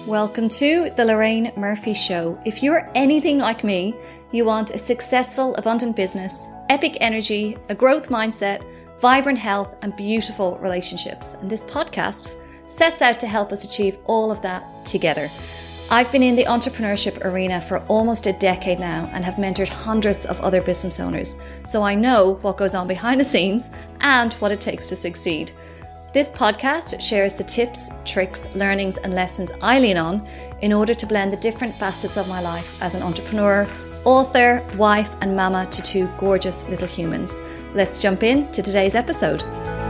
Welcome to The Lorraine Murphy Show. If you're anything like me, you want a successful, abundant business, epic energy, a growth mindset, vibrant health, and beautiful relationships. And this podcast sets out to help us achieve all of that together. I've been in the entrepreneurship arena for almost a decade now and have mentored hundreds of other business owners. So I know what goes on behind the scenes and what it takes to succeed. This podcast shares the tips, tricks, learnings, and lessons I lean on in order to blend the different facets of my life as an entrepreneur, author, wife, and mama to two gorgeous little humans. Let's jump into today's episode.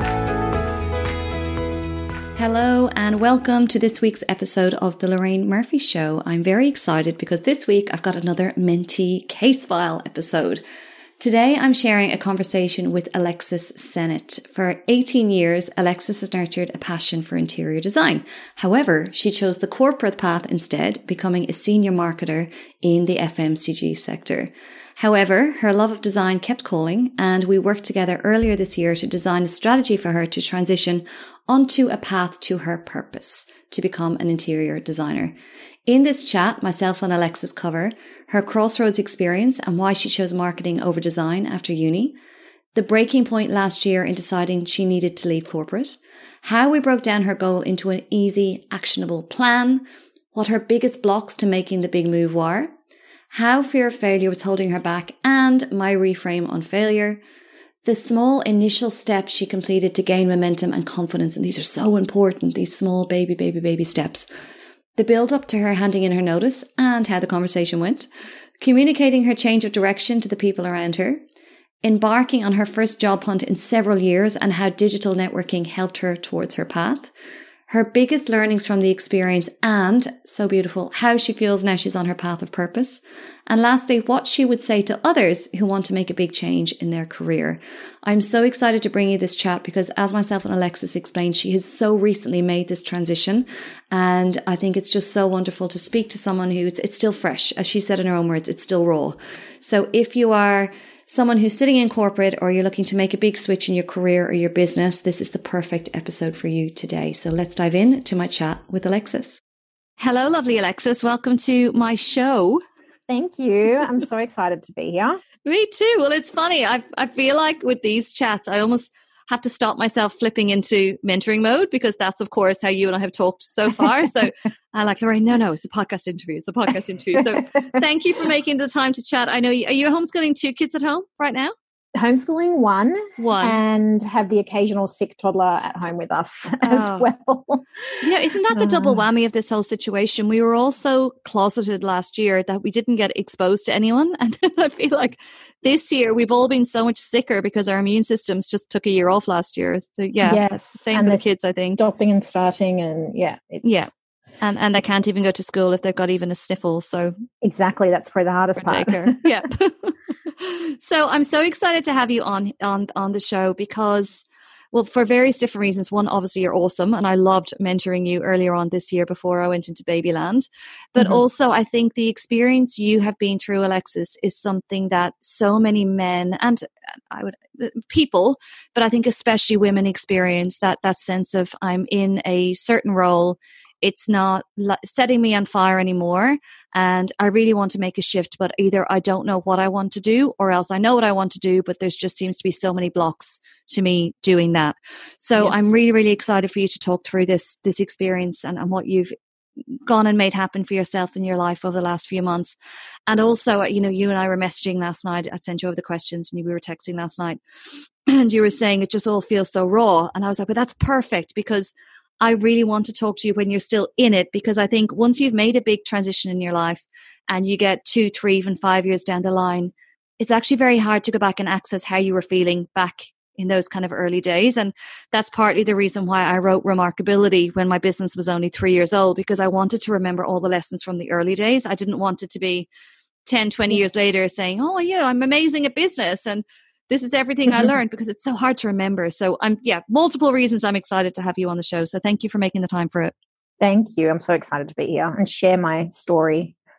Hello and welcome to this week's episode of The Lorraine Murphy Show. I'm very excited because this week I've got another Mentee Case File episode. Today, I'm sharing a conversation with Alexis Sennett. For 18 years, Alexis has nurtured a passion for interior design. However, she chose the corporate path instead, becoming a senior marketer in the FMCG sector. However, her love of design kept calling, and we worked together earlier this year to design a strategy for her to transition onto a path to her purpose, to become an interior designer. In this chat, myself and Alexis cover her crossroads experience and why she chose marketing over design after uni, the breaking point last year in deciding she needed to leave corporate, how we broke down her goal into an easy, actionable plan, what her biggest blocks to making the big move were, how fear of failure was holding her back, and my reframe on failure, the small initial steps she completed to gain momentum and confidence. And these are so important, these small baby steps. The build up to her handing in her notice and how the conversation went, communicating her change of direction to the people around her, embarking on her first job hunt in several years and how digital networking helped her towards her path, her biggest learnings from the experience and, so beautiful, how she feels now she's on her path of purpose. And lastly, what she would say to others who want to make a big change in their career. I'm so excited to bring you this chat because as myself and Alexis explained, she has so recently made this transition. And I think it's just so wonderful to speak to someone who it's still fresh. As she said in her own words, it's still raw. So if you are someone who's sitting in corporate or you're looking to make a big switch in your career or your business, this is the perfect episode for you today. So let's dive in to my chat with Alexis. Hello, lovely Alexis. Welcome to my show. Thank you. I'm so excited to be here. Me too. Well, it's funny. I feel like with these chats, I almost have to stop myself flipping into mentoring mode because that's, of course, how you and I have talked so far. So I like, Lorraine, no, it's a podcast interview. It's a podcast interview. So thank you for making the time to chat. I know, are you homeschooling 2 kids at home right now? Homeschooling one and have the occasional sick toddler at home with us as well. Isn't that the double whammy of this whole situation? We were all so closeted last year that we didn't get exposed to anyone. And then I feel like this year we've all been so much sicker because our immune systems just took a year off last year. So same for the kids, I think. Stopping and starting and And they can't even go to school if they've got even a sniffle. So exactly, that's probably the hardest part. Yeah. So I'm so excited to have you on the show because, well, for various different reasons. One, obviously, you're awesome, and I loved mentoring you earlier on this year before I went into Babyland. But also, I think the experience you have been through, Alexis, is something that so many men and people, but I think especially women experience that sense of I'm in a certain role. It's not setting me on fire anymore. And I really want to make a shift, but either I don't know what I want to do or else I know what I want to do, but there's just seems to be so many blocks to me doing that. So yes. I'm really, really excited for you to talk through this experience and what you've gone and made happen for yourself in your life over the last few months. And also, you and I were messaging last night. I sent you over the questions and we were texting last night and you were saying it just all feels so raw. And I was like, but that's perfect because I really want to talk to you when you're still in it, because I think once you've made a big transition in your life and you get 2, 3, even 5 years down the line, it's actually very hard to go back and access how you were feeling back in those kind of early days. And that's partly the reason why I wrote Remarkability when my business was only 3 years old, because I wanted to remember all the lessons from the early days. I didn't want it to be 10, 20 years later saying, oh, I'm amazing at business and this is everything I learned, because it's so hard to remember. So multiple reasons I'm excited to have you on the show. So thank you for making the time for it. Thank you. I'm so excited to be here and share my story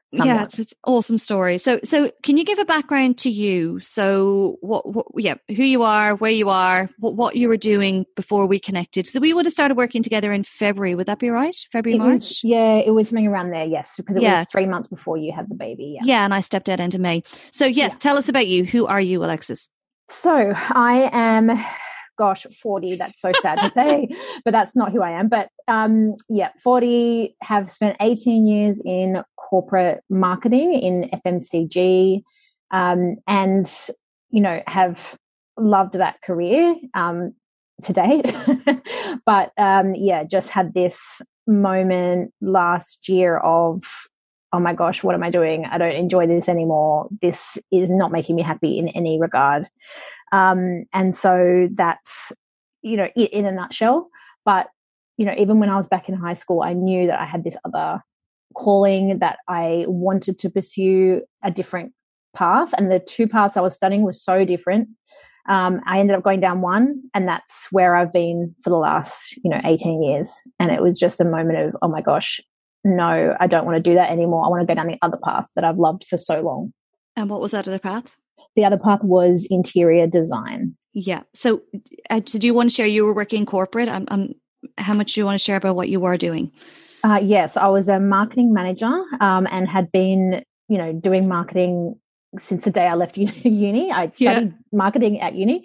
somewhat. Yeah, it's an awesome story. So can you give a background to you? So who you are, where you are, what you were doing before we connected. So we would have started working together in February. Would that be right? March? It was something around there, yes, because it was 3 months before you had the baby. Yeah, and I stepped out into May. So yes, tell us about you. Who are you, Alexis? So I am 40. That's so sad to say, but that's not who I am. But 40, have spent 18 years in corporate marketing in FMCG, and, have loved that career to date. But just had this moment last year of, oh my gosh, what am I doing? I don't enjoy this anymore. This is not making me happy in any regard. And so that's, it in a nutshell. But, even when I was back in high school, I knew that I had this other calling, that I wanted to pursue a different path. And the two paths I was studying were so different. I ended up going down one, and that's where I've been for the last, 18 years. And it was just a moment of, oh my gosh, no, I don't want to do that anymore. I want to go down the other path that I've loved for so long. And what was that other path? The other path was interior design. Yeah. So do you want to share, you were working corporate? How much do you want to share about what you were doing? Yes, I was a marketing manager and had been, doing marketing since the day I left uni. I'd studied marketing at uni,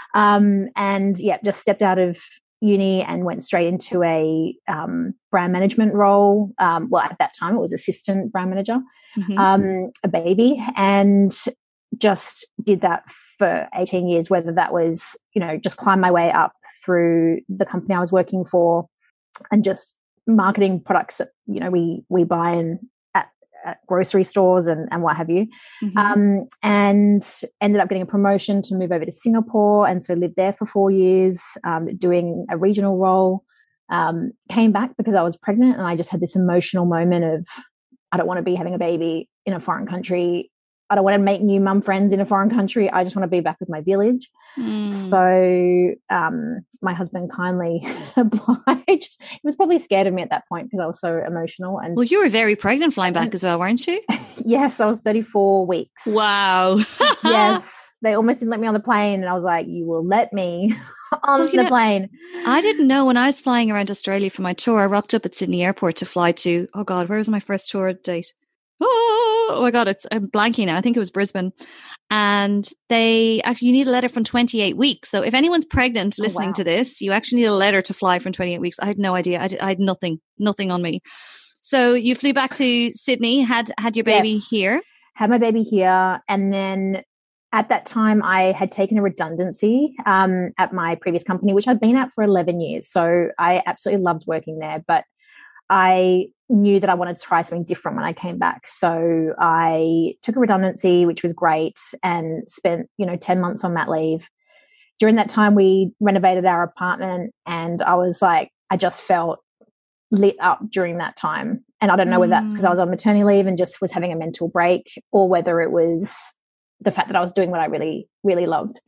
just stepped out of uni and went straight into a brand management role. At that time it was assistant brand manager, a baby, and just did that for 18 years, whether that was, just climb my way up through the company I was working for and just marketing products that, we buy in at grocery stores and what have you. And ended up getting a promotion to move over to Singapore. And so lived there for 4 years, doing a regional role. Came back because I was pregnant, and I just had this emotional moment of, I don't want to be having a baby in a foreign country. I don't want to make new mum friends in a foreign country. I just want to be back with my village. So my husband kindly obliged. He was probably scared of me at that point because I was so emotional. And well, you were very pregnant flying back as well, weren't you? Yes, I was 34 weeks. Wow. Yes. They almost didn't let me on the plane, and I was like, you will let me on the plane. I didn't know when I was flying around Australia for my tour, I rocked up at Sydney Airport to fly to, oh God, where was my first tour date? Oh my God, I'm blanking now. I think it was Brisbane. And you need a letter from 28 weeks. So if anyone's pregnant listening to this, you actually need a letter to fly from 28 weeks. I had no idea. I had nothing on me. So you flew back to Sydney, had your baby here. Had my baby here. And then at that time I had taken a redundancy at my previous company, which I'd been at for 11 years. So I absolutely loved working there, but I knew that I wanted to try something different when I came back. So I took a redundancy, which was great, and spent, 10 months on mat leave. During that time, we renovated our apartment, and I was like, I just felt lit up during that time. And I don't know whether that's because I was on maternity leave and just was having a mental break, or whether it was the fact that I was doing what I really, really loved.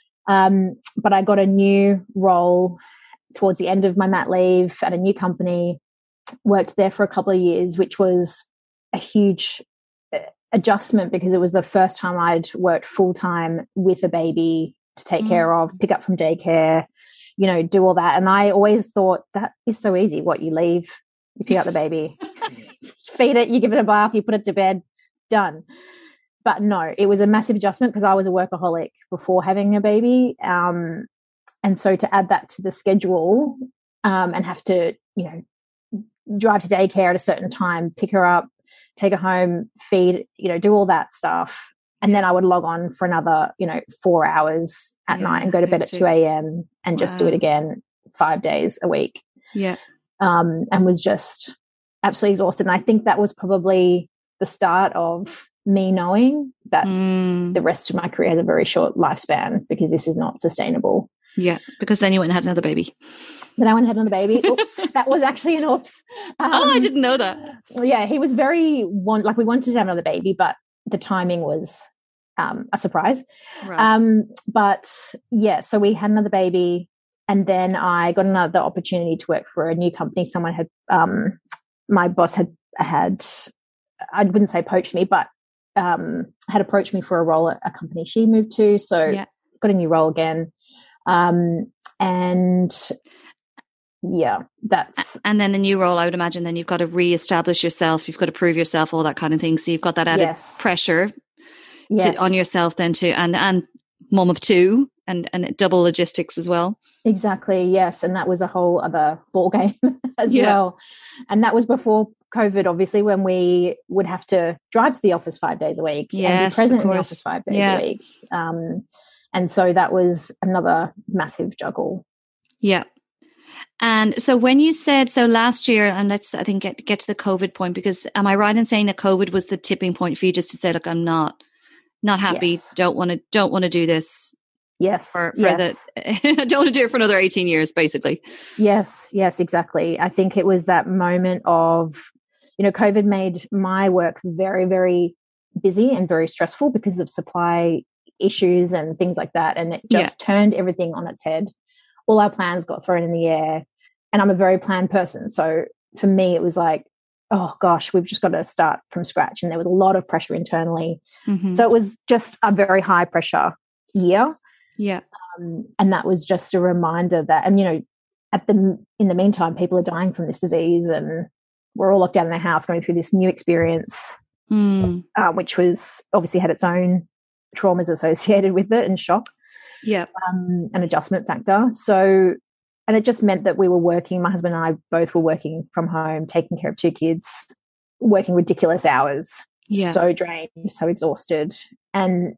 But I got a new role towards the end of my mat leave at a new company. Worked there for a couple of years, which was a huge adjustment because it was the first time I'd worked full-time with a baby to take care of, pick up from daycare, do all that. And I always thought that is so easy. What, you leave, you pick up the baby, feed it, you give it a bath, you put it to bed, done. But no, it was a massive adjustment because I was a workaholic before having a baby. And so to add that to the schedule and have to, drive to daycare at a certain time, pick her up, take her home, feed, do all that stuff. And then I would log on for another, 4 hours at night and go to bed at 2 a.m. and just do it again 5 days a week. Yeah. And was just absolutely exhausted. And I think that was probably the start of me knowing that the rest of my career has a very short lifespan because this is not sustainable. Yeah, because then you went and had another baby. Then I went and had another baby. Oops, that was actually an oops. I didn't know that. Yeah, he was we wanted to have another baby, but the timing was a surprise. Right. But yeah, so we had another baby, and then I got another opportunity to work for a new company. Someone had, my boss had I wouldn't say poached me, but had approached me for a role at a company she moved to. So got a new role again. And yeah, that's... And then the new role, I would imagine then you've got to reestablish yourself. You've got to prove yourself, all that kind of thing. So you've got that added pressure on yourself then too. And mom of two and double logistics as well. Exactly. Yes. And that was a whole other ball game as well. And that was before COVID, obviously, when we would have to drive to the office 5 days a week and be present in the office 5 days a week. And so that was another massive juggle. Yeah. And so when you said, so last year, and let's, I think, get to the COVID point, because am I right in saying that COVID was the tipping point for you just to say, look, I'm not happy, don't want to do this. Yes. For the I don't want to do it for another 18 years, basically. Yes, exactly. I think it was that moment of, COVID made my work very, very busy and very stressful because of supply issues and things like that. And it just turned everything on its head. All our plans got thrown in the air, and I'm a very planned person. So for me, it was like, oh gosh, we've just got to start from scratch. And there was a lot of pressure internally. Mm-hmm. So it was just a very high pressure year. Yeah. And that was just a reminder that, and in the meantime, people are dying from this disease, and we're all locked down in our house going through this new experience, which was obviously had its own traumas associated with it and shock. Yeah. An adjustment factor. So, and it just meant that we were working, my husband and I both were working from home, taking care of two kids, working ridiculous hours, so drained, so exhausted. And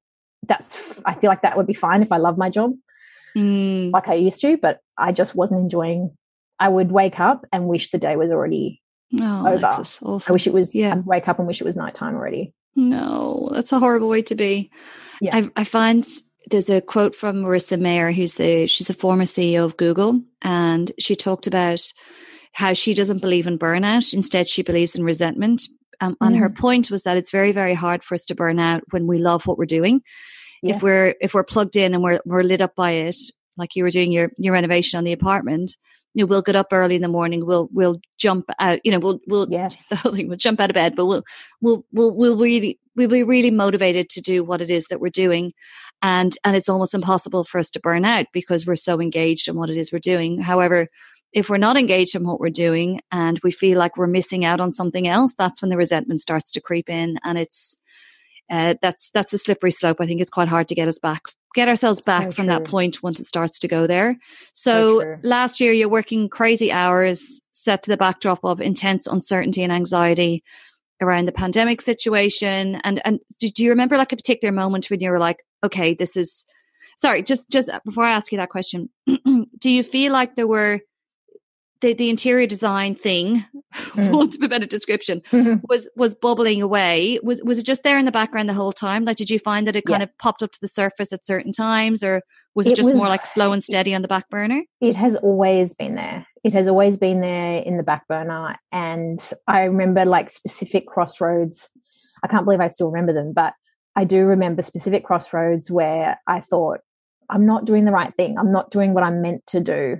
I feel like that would be fine if I loved my job like I used to, but I just wasn't enjoying. I would wake up and wish the day was already over. That's awful. I wish it was, I'd wake up and wish it was nighttime already. No, that's a horrible way to be. Yeah. I find there's a quote from Marissa Mayer, she's a former CEO of Google, and she talked about how she doesn't believe in burnout. Instead, she believes in resentment. And her point was that it's very, very hard for us to burn out when we love what we're doing. Yes. If we're plugged in and we're lit up by it, like you were doing your renovation on the apartment, we'll get up early in the morning. We'll jump out. We'll jump out of bed, but we'll be really motivated to do what it is that we're doing, and it's almost impossible for us to burn out because we're so engaged in what it is we're doing. However, if we're not engaged in what we're doing and we feel like we're missing out on something else, that's when the resentment starts to creep in, and it's that's a slippery slope. I think it's quite hard to get ourselves back from that point once it starts to go there. So last year, you're working crazy hours, set to the backdrop of intense uncertainty and anxiety around the pandemic situation. And do you remember like a particular moment when you were like, okay, this is, sorry, just before I ask you that question, do you feel like there were the interior design thing, for want of a better description, was bubbling away? Was it just there in the background the whole time? Like, did you find that it kind of popped up to the surface at certain times, or was it just more like slow and steady on the back burner? It has always been there. It has always been there in the back burner. And I remember like specific crossroads. I can't believe I still remember them, but I do remember specific crossroads where I thought, I'm not doing the right thing. I'm not doing what I'm meant to do.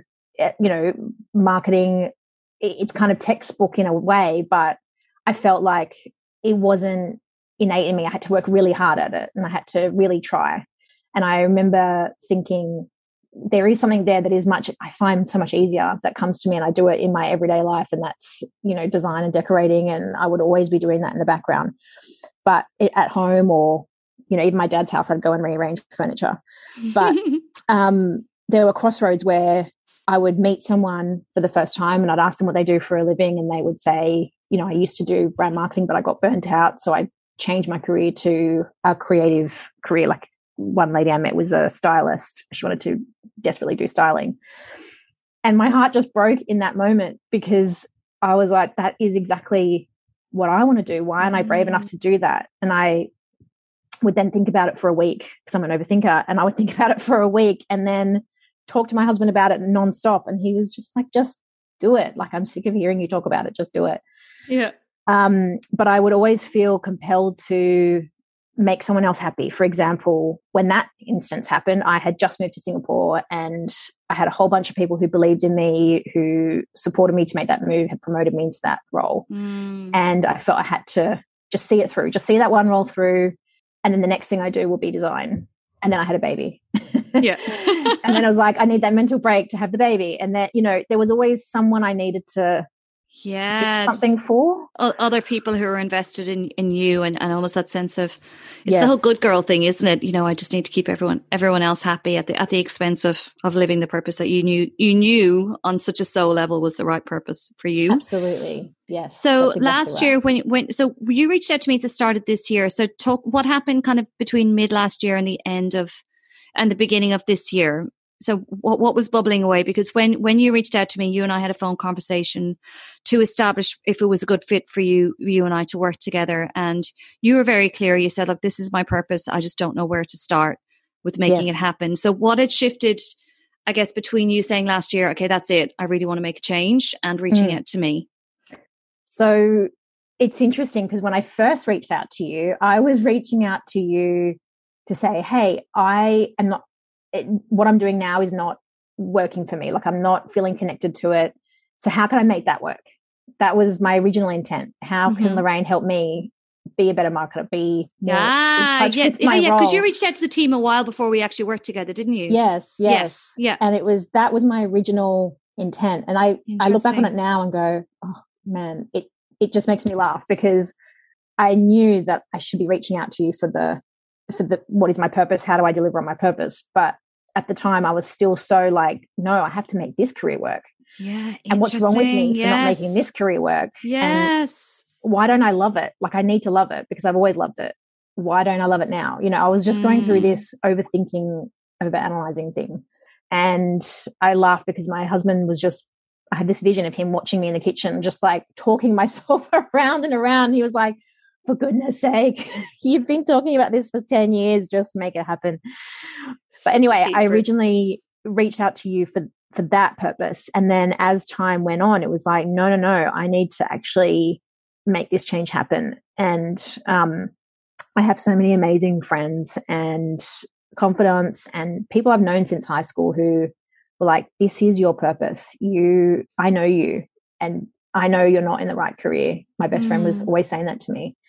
Marketing, it's kind of textbook in a way, but I felt like it wasn't innate in me. I had to work really hard at it, and I had to really try. And I remember thinking, there is something there that I find so much easier, that comes to me, and I do it in my everyday life, and that's, design and decorating, and I would always be doing that in the background. But at home, or, even my dad's house, I'd go and rearrange furniture. But there were crossroads where I would meet someone for the first time and I'd ask them what they do for a living, and they would say, I used to do brand marketing, but I got burnt out. So I changed my career to a creative career. Like one lady I met was a stylist. She wanted to desperately do styling. And my heart just broke in that moment, because I was like, that is exactly what I want to do. Why aren't I brave enough to do that? And I would then think about it for a week, because I'm an overthinker, and I would think about it for a week and then talk to my husband about it nonstop. And he was just like, just do it. Like, I'm sick of hearing you talk about it. Just do it. Yeah. But I would always feel compelled to make someone else happy. For example, when that instance happened, I had just moved to Singapore, and I had a whole bunch of people who believed in me, who supported me to make that move, had promoted me into that role. And I felt I had to just see it through, just see that one roll through. And then the next thing I do will be design. And then I had a baby. Yeah. And then I was like, I need that mental break to have the baby. And that, you know, there was always someone I needed to do something for. Other people who are invested in you, and almost that sense of, it's the whole good girl thing, isn't it? You know, I just need to keep everyone else happy at the expense of living the purpose that you knew on such a soul level was the right purpose for you. Absolutely. Yes. So last year when so you reached out to me at the start of this year. So what happened kind of between mid last year and the beginning of this year? So what was bubbling away? Because when you reached out to me, you and I had a phone conversation to establish if it was a good fit for you and I to work together. And you were very clear. You said, look, this is my purpose. I just don't know where to start with making it happen. So what had shifted, I guess, between you saying last year, okay, that's it, I really want to make a change, and reaching out to me? So it's interesting because when I first reached out to you, I was reaching out to you to say, hey, I am not, what I'm doing now is not working for me. Like, I'm not feeling connected to it. So how can I make that work? That was my original intent. How can Lorraine help me be a better marketer, be more in touch with my role? Because you reached out to the team a while before we actually worked together, didn't you? Yes. Yeah. And that was my original intent. And I look back on it now and go, oh man, it just makes me laugh, because I knew that I should be reaching out to you for the what is my purpose? How do I deliver on my purpose? But at the time I was still so like, no, I have to make this career work. Yeah. And what's wrong with me for not making this career work? Yes. And why don't I love it? Like, I need to love it because I've always loved it. Why don't I love it now? You know, I was just going through this overthinking, overanalyzing thing. And I laughed because my husband was I had this vision of him watching me in the kitchen, just like talking myself around and around. He was like, for goodness sake, you've been talking about this for 10 years, just make it happen. But anyway, I originally reached out to you for that purpose. And then as time went on, it was like, no, I need to actually make this change happen. And I have so many amazing friends and confidants and people I've known since high school who were like, this is your purpose. I know you, and I know you're not in the right career. My best friend was always saying that to me.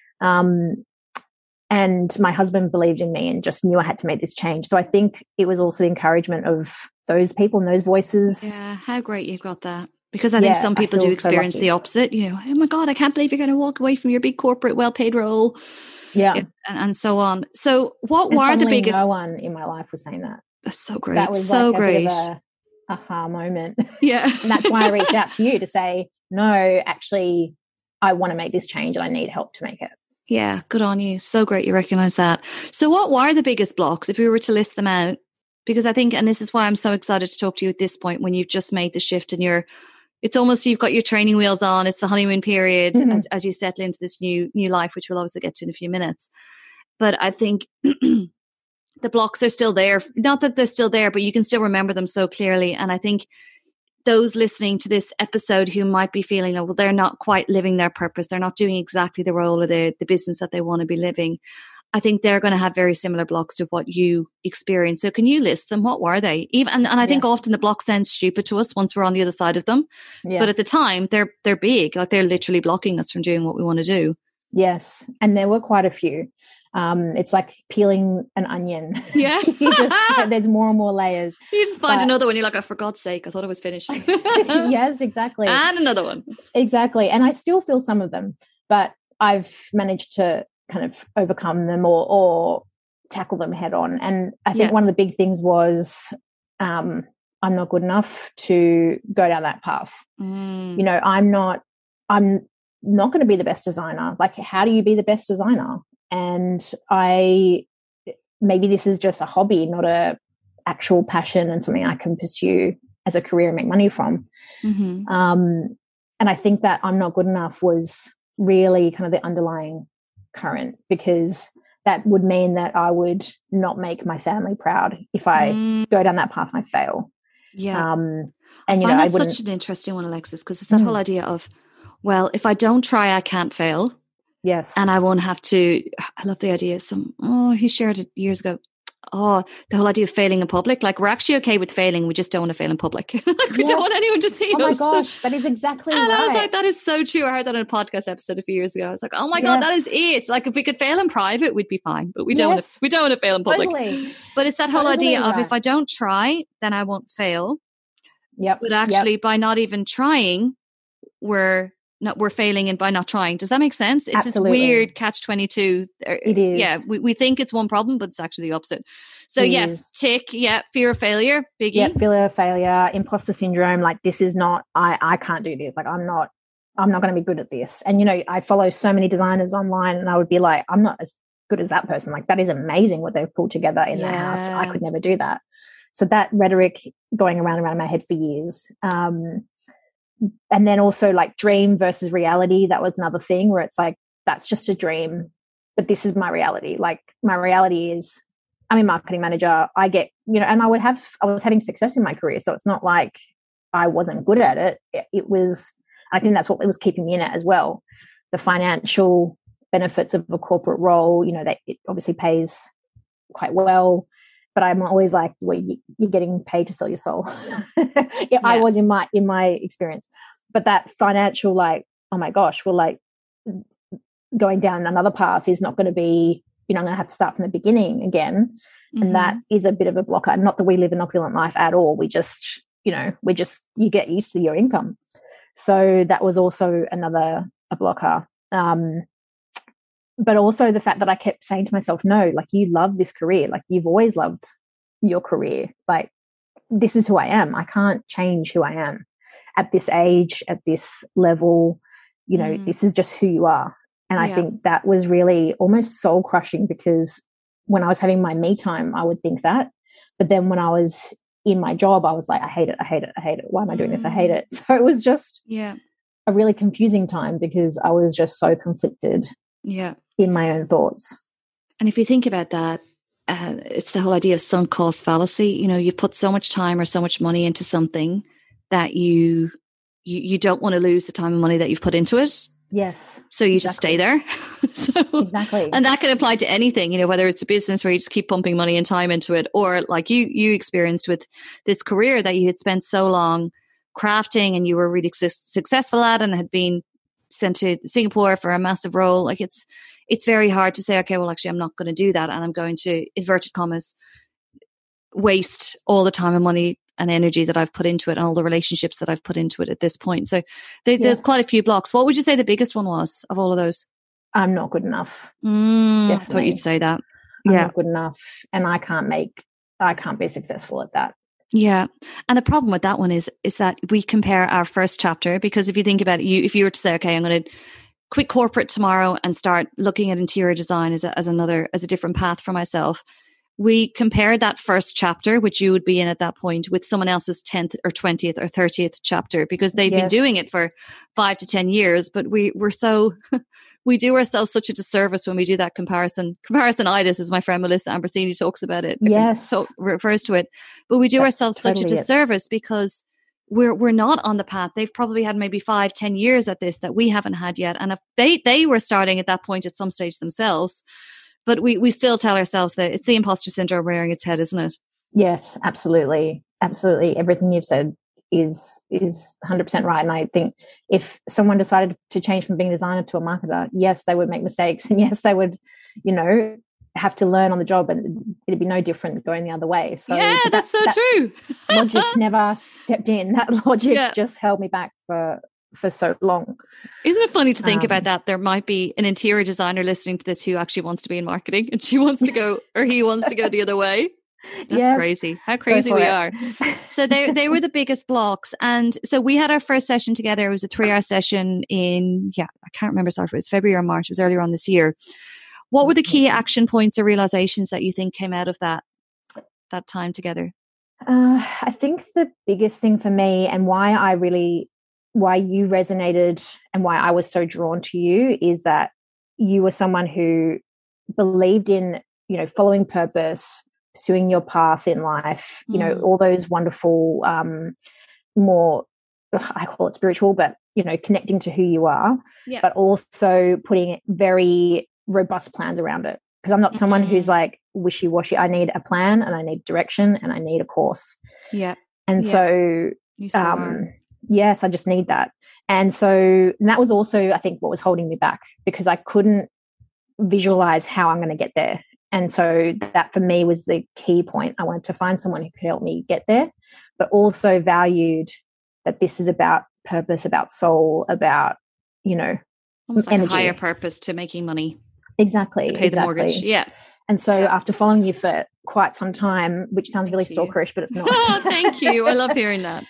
And my husband believed in me and just knew I had to make this change. So I think it was also the encouragement of those people and those voices. Yeah, how great you got that. Because I think some people do experience the opposite. You know, oh my God, I can't believe you're going to walk away from your big corporate, well-paid role. Yeah. And so on. So what were the biggest... No one in my life was saying that. That's so great. That was so like great. A bit of a aha moment. Yeah. And that's why I reached out to you to say, no, actually, I want to make this change and I need help to make it. Yeah, good on you. So great you recognize that. So what were the biggest blocks, if we were to list them out? Because I think, and this is why I'm so excited to talk to you at this point, when you've just made the shift and it's almost, you've got your training wheels on, it's the honeymoon period as you settle into this new life, which we'll obviously get to in a few minutes. But I think the blocks are still there. Not that they're still there, but you can still remember them so clearly. And I think those listening to this episode who might be feeling, well, they're not quite living their purpose, they're not doing exactly the role of the business that they want to be living, I think they're going to have very similar blocks to what you experienced. So can you list them? What were they? And I think often the blocks sound stupid to us once we're on the other side of them. Yes. But at the time, they're big. Like, they're literally blocking us from doing what we want to do. Yes. And there were quite a few. It's like peeling an onion. Yeah. There's more and more layers. You just find another one. You're like, oh, for God's sake, I thought it was finished. Yes, exactly. And another one. Exactly. And I still feel some of them, but I've managed to kind of overcome them or tackle them head on. And I think one of the big things was I'm not good enough to go down that path. You know, I'm not going to be the best designer. Like, how do you be the best designer? And maybe this is just a hobby, not a actual passion and something I can pursue as a career and make money from. And I think that I'm not good enough was really kind of the underlying current, because that would mean that I would not make my family proud if I go down that path and I fail. Yeah. And I find that's such an interesting one, Alexis, because it's that whole idea of, well, if I don't try, I can't fail. Yes. And I won't have to, I love the idea. He shared it years ago. the whole idea of failing in public. Like, we're actually okay with failing. We just don't want to fail in public. Like, we don't want anyone to see us. Oh my gosh, that is exactly and right. I was like, that is so true. I heard that on a podcast episode a few years ago. I was like, oh my God, that is it. Like, if we could fail in private, we'd be fine. But we don't want to fail in public. Totally. But it's that whole idea of, if I don't try, then I won't fail. Yep. But actually, by not even trying, we're failing in by not trying. Does that make sense? It's Absolutely. this weird catch-22. It is. Yeah, we think it's one problem, but it's actually the opposite. So tick. Yeah, fear of failure, biggie. Yeah, fear of failure, imposter syndrome. Like, this is not. I can't do this. Like, I'm not going to be good at this. And I follow so many designers online, and I would be like, I'm not as good as that person. Like, that is amazing what they've pulled together in their house. I could never do that. So that rhetoric going around in my head for years. And then also, like, dream versus reality. That was another thing where it's like, that's just a dream, but this is my reality. Like, my reality is I'm a marketing manager. I get, and I was having success in my career. So it's not like I wasn't good at it. It was, I think that's what it was keeping me in it as well. The financial benefits of a corporate role, that it obviously pays quite well. But I'm always like, well, you're getting paid to sell your soul. I was in my experience. But that financial, like, oh my gosh, well, like, going down another path is not going to be, I'm going to have to start from the beginning again. Mm-hmm. And that is a bit of a blocker. Not that we live an opulent life at all. We just, you get used to your income. So that was also a blocker. But also the fact that I kept saying to myself, no, like, you love this career. Like, you've always loved your career. Like, this is who I am. I can't change who I am at this age, at this level. This is just who you are. And I think that was really almost soul crushing, because when I was having my me time, I would think that. But then when I was in my job, I was like, I hate it. I hate it. I hate it. Why am I doing this? I hate it. So it was just a really confusing time, because I was just so conflicted in my own thoughts. And if you think about that, it's the whole idea of sunk cost fallacy. You put so much time or so much money into something that you don't want to lose the time and money that you've put into it. Yes. So you just stay there. Exactly. And that can apply to anything, whether it's a business where you just keep pumping money and time into it, or like you experienced with this career that you had spent so long crafting and you were really successful at, and had been sent to Singapore for a massive role. Like, it's very hard to say, okay, well, actually, I'm not going to do that, and I'm going to, inverted commas, waste all the time and money and energy that I've put into it, and all the relationships that I've put into it at this point. So there's quite a few blocks. What would you say the biggest one was of all of those? I'm not good enough. I thought you'd say that. I'm not good enough, and I can't be successful at that. Yeah. And the problem with that one is that we compare our first chapter, because if you think about it, if you were to say, okay, I'm going to quit corporate tomorrow and start looking at interior design as a different path for myself, we compare that first chapter, which you would be in at that point, with someone else's 10th or 20th or 30th chapter, because they've been doing it for 5 to 10 years. But we're so we do ourselves such a disservice when we do that comparison. Comparisonitis, as my friend Melissa Ambrosini talks about it. Yes. Refers to it. But we do ourselves such a disservice because we're not on the path. They've probably had maybe 5-10 years at this that we haven't had yet. And if they were starting at that point at some stage themselves, but we still tell ourselves that it's the imposter syndrome rearing its head, isn't it? Yes, absolutely. Absolutely. Everything you've said is 100% right. And I think if someone decided to change from being a designer to a marketer, yes, they would make mistakes, and yes, they would, have to learn on the job, and it'd be no different going the other way. So that's so true. Logic never stepped in. That logic just held me back for so long. Isn't it funny to think about that? There might be an interior designer listening to this who actually wants to be in marketing, and she wants to go, or he wants to go the other way. That's crazy. How crazy we are. So they were the biggest blocks. And so we had our first session together. It was a 3-hour session I can't remember, sorry, if it was February or March. It was earlier on this year. What were the key action points or realizations that you think came out of that time together? I think the biggest thing for me, and why you resonated and why I was so drawn to you, is that you were someone who believed in, following purpose, pursuing your path in life, all those wonderful, more, I call it spiritual, but, connecting to who you are, but also putting very robust plans around it. Because I'm not someone who's like, wishy-washy. I need a plan and I need direction and I need a course. Yeah. And so, yes, I just need that. And so that was also, I think, what was holding me back, because I couldn't visualize how I'm going to get there. And so that for me was the key point. I wanted to find someone who could help me get there, but also valued that this is about purpose, about soul, about, almost like energy. A higher purpose to making money. Exactly. To pay the mortgage. Yeah. And so after following you for quite some time, which sounds really stalkerish, but it's not. Oh, thank you. I love hearing that.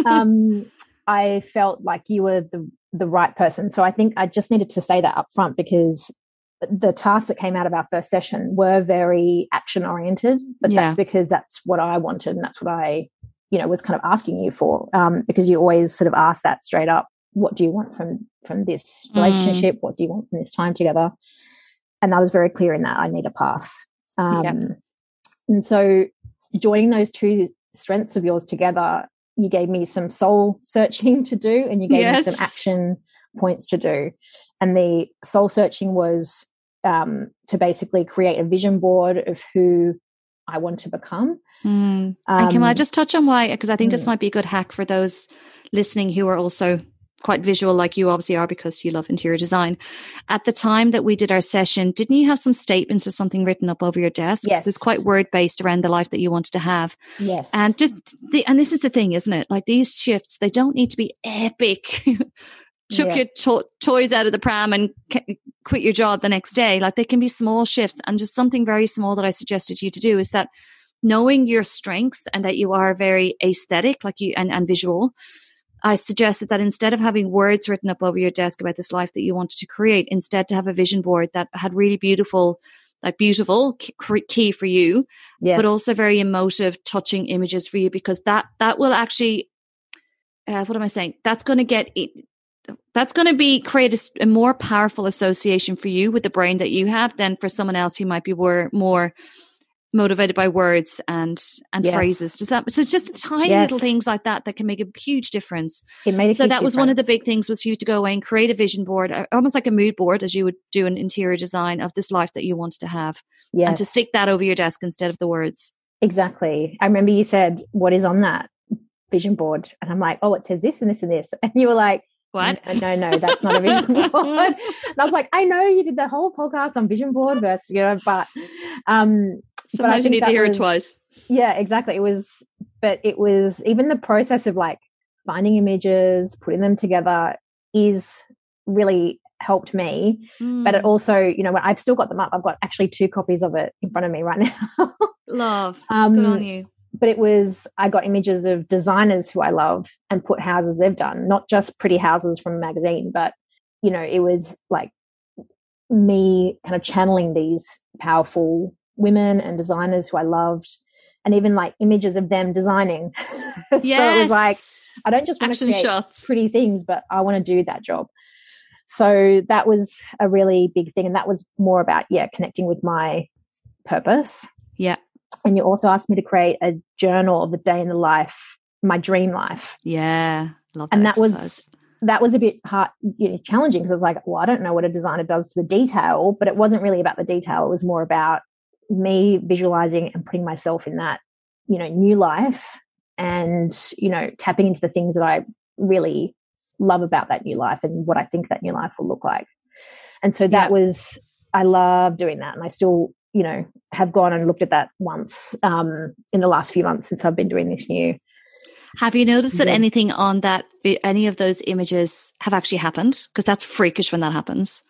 I felt like you were the right person. So I think I just needed to say that up front, because the tasks that came out of our first session were very action oriented, but that's because that's what I wanted. And that's what I, was kind of asking you for, because you always sort of ask that straight up. What do you want from this relationship? What do you want from this time together? And I was very clear in that I need a path. And so joining those two strengths of yours together, you gave me some soul searching to do, and you gave me some action points to do. And the soul searching was to basically create a vision board of who I want to become. And can I just touch on why? Because I think this might be a good hack for those listening who are also quite visual, like you obviously are, because you love interior design. At the time that we did our session, didn't you have some statements or something written up over your desk? Yes. It was quite word based around the life that you wanted to have. Yes. And and this is the thing, isn't it? Like, these shifts, they don't need to be epic. Chuck your toys out of the pram and quit your job the next day. Like, they can be small shifts. And just something very small that I suggested you to do is that, knowing your strengths and that you are very aesthetic, like you and visual, I suggested that instead of having words written up over your desk about this life that you wanted to create, instead to have a vision board that had really beautiful key for you, but also very emotive, touching images for you, because that will actually, what am I saying? That's going to create a more powerful association for you with the brain that you have than for someone else who might be more motivated by words and phrases. So it's just tiny little things like that can make a huge difference. It made a so huge that was difference. One of the big things was for you to go away and create a vision board, almost like a mood board, as you would do an interior design, of this life that you wanted to have. And to stick that over your desk instead of the words. Exactly. I remember you said, what is on that vision board? And I'm like, oh, it says this and this and this. And you were like, what? No, that's not a vision board. And I was like, I know you did the whole podcast on vision board versus, but sometimes you need to hear it twice. Yeah, exactly. It was even the process of like finding images, putting them together is really helped me. But it also, when I've still got them up, I've got actually 2 copies of it in front of me right now. Love. Good on you. But I got images of designers who I love and put houses they've done, not just pretty houses from a magazine, but, it was like me kind of channeling these powerful women and designers who I loved, and even like images of them designing. So it was like, I don't just want to create pretty things, but I want to do that job. So that was a really big thing. And that was more about, connecting with my purpose. Yeah. And you also asked me to create a journal of the day in the life, my dream life. Yeah. Love that. And that was a bit hard, challenging, because I was like, well, I don't know what a designer does to the detail, but it wasn't really about the detail. It was more about me visualizing and putting myself in that, new life, and, tapping into the things that I really love about that new life and what I think that new life will look like. And so I love doing that. And I still, have gone and looked at that once in the last few months since I've been doing this new. Have you noticed that anything on that, any of those images have actually happened? Because that's freakish when that happens.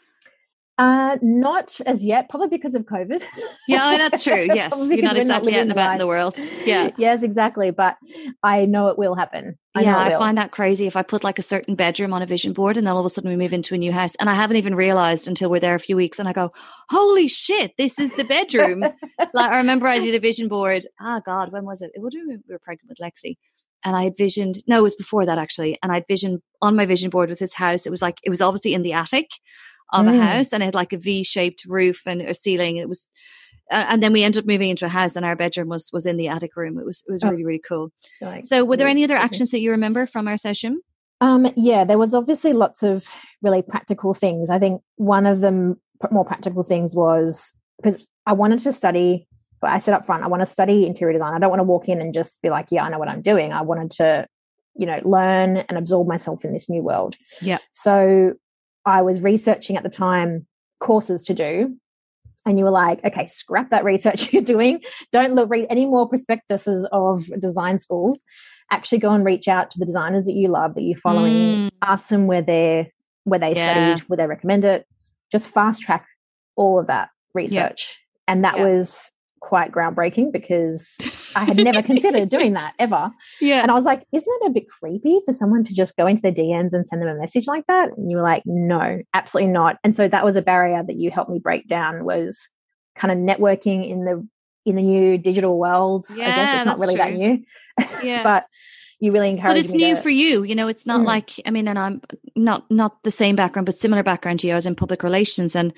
Not as yet, probably because of COVID. Yeah, that's true. Yes. You're not exactly out and about in the world. Yeah. Yes, exactly. But I know it will happen. I find that crazy. If I put like a certain bedroom on a vision board and then all of a sudden we move into a new house, and I haven't even realized until we're there a few weeks, and I go, holy shit, this is the bedroom. Like, I remember I did a vision board. Oh God, when was it? It would have been we were pregnant with Lexi. And I had visioned, no, it was before that actually. And I'd visioned on my vision board with this house. It was obviously in the attic of a house, and it had like a V-shaped roof and a ceiling. It was, and then we ended up moving into a house, and our bedroom was in the attic room. It was really, really cool. So were there any other actions that you remember from our session? There was obviously lots of really practical things. I think one of the more practical things was, because I wanted to study I said up front, I want to study interior design. I don't want to walk in and just be like, yeah, I know what I'm doing. I wanted to, learn and absorb myself in this new world. Yeah. So I was researching at the time courses to do. And you were like, okay, scrap that research you're doing. Don't read any more prospectuses of design schools. Actually go and reach out to the designers that you love, that you're following. Ask them where they studied, where they recommend it. Just fast track all of that research. Yeah. And that was quite groundbreaking because I had never considered doing that ever. Yeah. And I was like, isn't it a bit creepy for someone to just go into their DMs and send them a message like that? And you were like, no, absolutely not. And so that was a barrier that you helped me break down, was kind of networking in the new digital world. I guess it's not really that new. Yeah. But you really encouraged me. But it's new for you. It's not like, and I'm not the same background, but similar background to you. I was in public relations and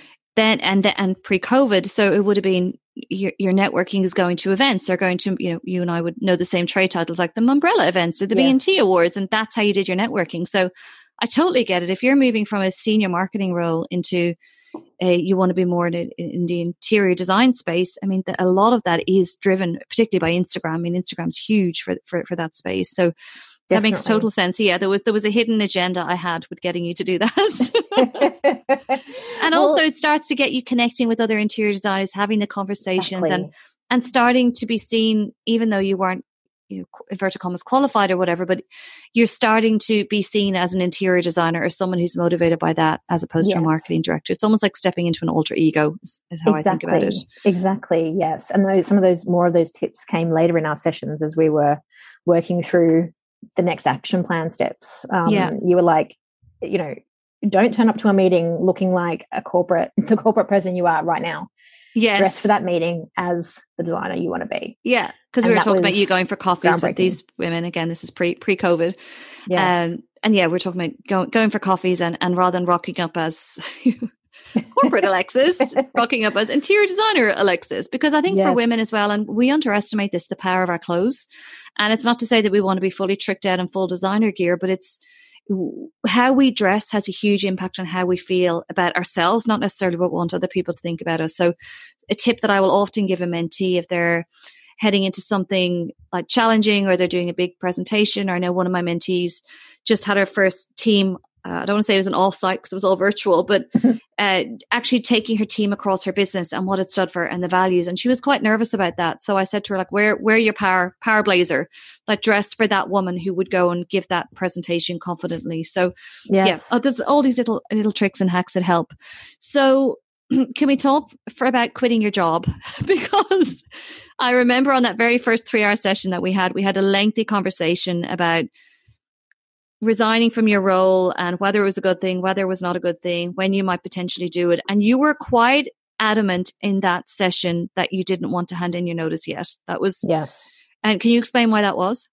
pre-COVID. So it would have been your networking is going to events, or going to, you and I would know the same trade titles like the Mumbrella events or the B&T Awards. And that's how you did your networking. So I totally get it. If you're moving from a senior marketing role into you want to be more in the interior design space, a lot of that is driven particularly by Instagram. Instagram's huge for that space. So that makes total sense. Yeah, there was a hidden agenda I had with getting you to do that. And also it starts to get you connecting with other interior designers, having the conversations and starting to be seen, even though you weren't, inverted commas, qualified or whatever, but you're starting to be seen as an interior designer or someone who's motivated by that, as opposed to a marketing director. It's almost like stepping into an alter ego is how I think about it. Exactly. Yes. And some of those tips came later in our sessions as we were working through the next action plan steps. You were like, don't turn up to a meeting looking like the corporate person you are right now. Yes. Dress for that meeting as the designer you want to be. Yeah. Because we were talking about you going for coffees with these women. Again, this is pre-COVID. Yes. And we're talking about going for coffees and rather than rocking up as corporate Alexis, rocking up as interior designer Alexis. Because I think for women as well, and we underestimate this, the power of our clothes. And it's not to say that we want to be fully tricked out in full designer gear, but it's how we dress has a huge impact on how we feel about ourselves, not necessarily what we want other people to think about us. So a tip that I will often give a mentee if they're heading into something like challenging or they're doing a big presentation, or I know one of my mentees just had her first team, I don't want to say it was an offsite because it was all virtual, but actually taking her team across her business and what it stood for and the values. And she was quite nervous about that. So I said to her, like, wear your power blazer, like dress for that woman who would go and give that presentation confidently. So there's all these little tricks and hacks that help. So can we talk about quitting your job? Because I remember on that very first 3-hour session that we had a lengthy conversation about resigning from your role and whether it was a good thing, whether it was not a good thing, when you might potentially do it. And you were quite adamant in that session that you didn't want to hand in your notice yet. That was... Yes. And can you explain why that was?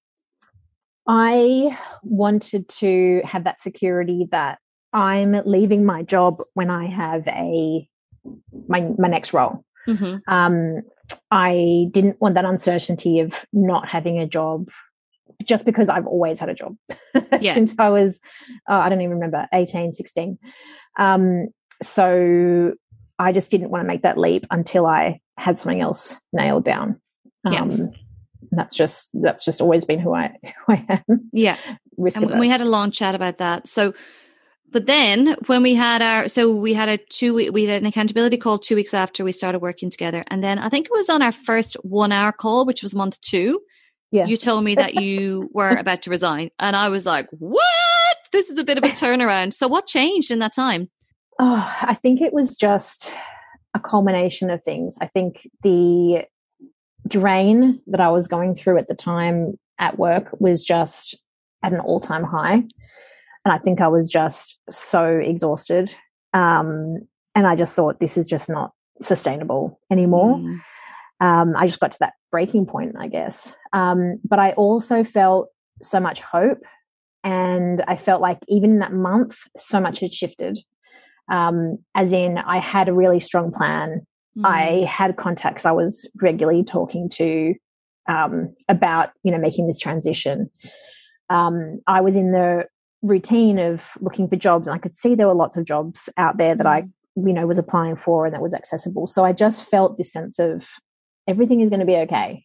I wanted to have that security that I'm leaving my job when I have my next role. Mm-hmm. I didn't want that uncertainty of not having a job, just because I've always had a job since I was, I don't even remember, 18, 16. So I just didn't want to make that leap until I had something else nailed down. That's just always been who I am. Yeah. And we had a long chat about that. So, but then when we had we had an accountability call 2 weeks after we started working together. And then I think it was on our first 1 hour call, which was month 2. Yes. You told me that you were about to resign. And I was like, what? This is a bit of a turnaround. So what changed in that time? Oh, I think it was just a culmination of things. I think the drain that I was going through at the time at work was just at an all-time high. And I think I was just so exhausted. And I just thought, this is just not sustainable anymore. I just got to that breaking point, I guess. But I also felt so much hope, and I felt like even in that month, so much had shifted. As in, I had a really strong plan. I had contacts I was regularly talking to about, making this transition. I was in the routine of looking for jobs, and I could see there were lots of jobs out there that I, was applying for and that was accessible. So I just felt this sense of everything is going to be okay.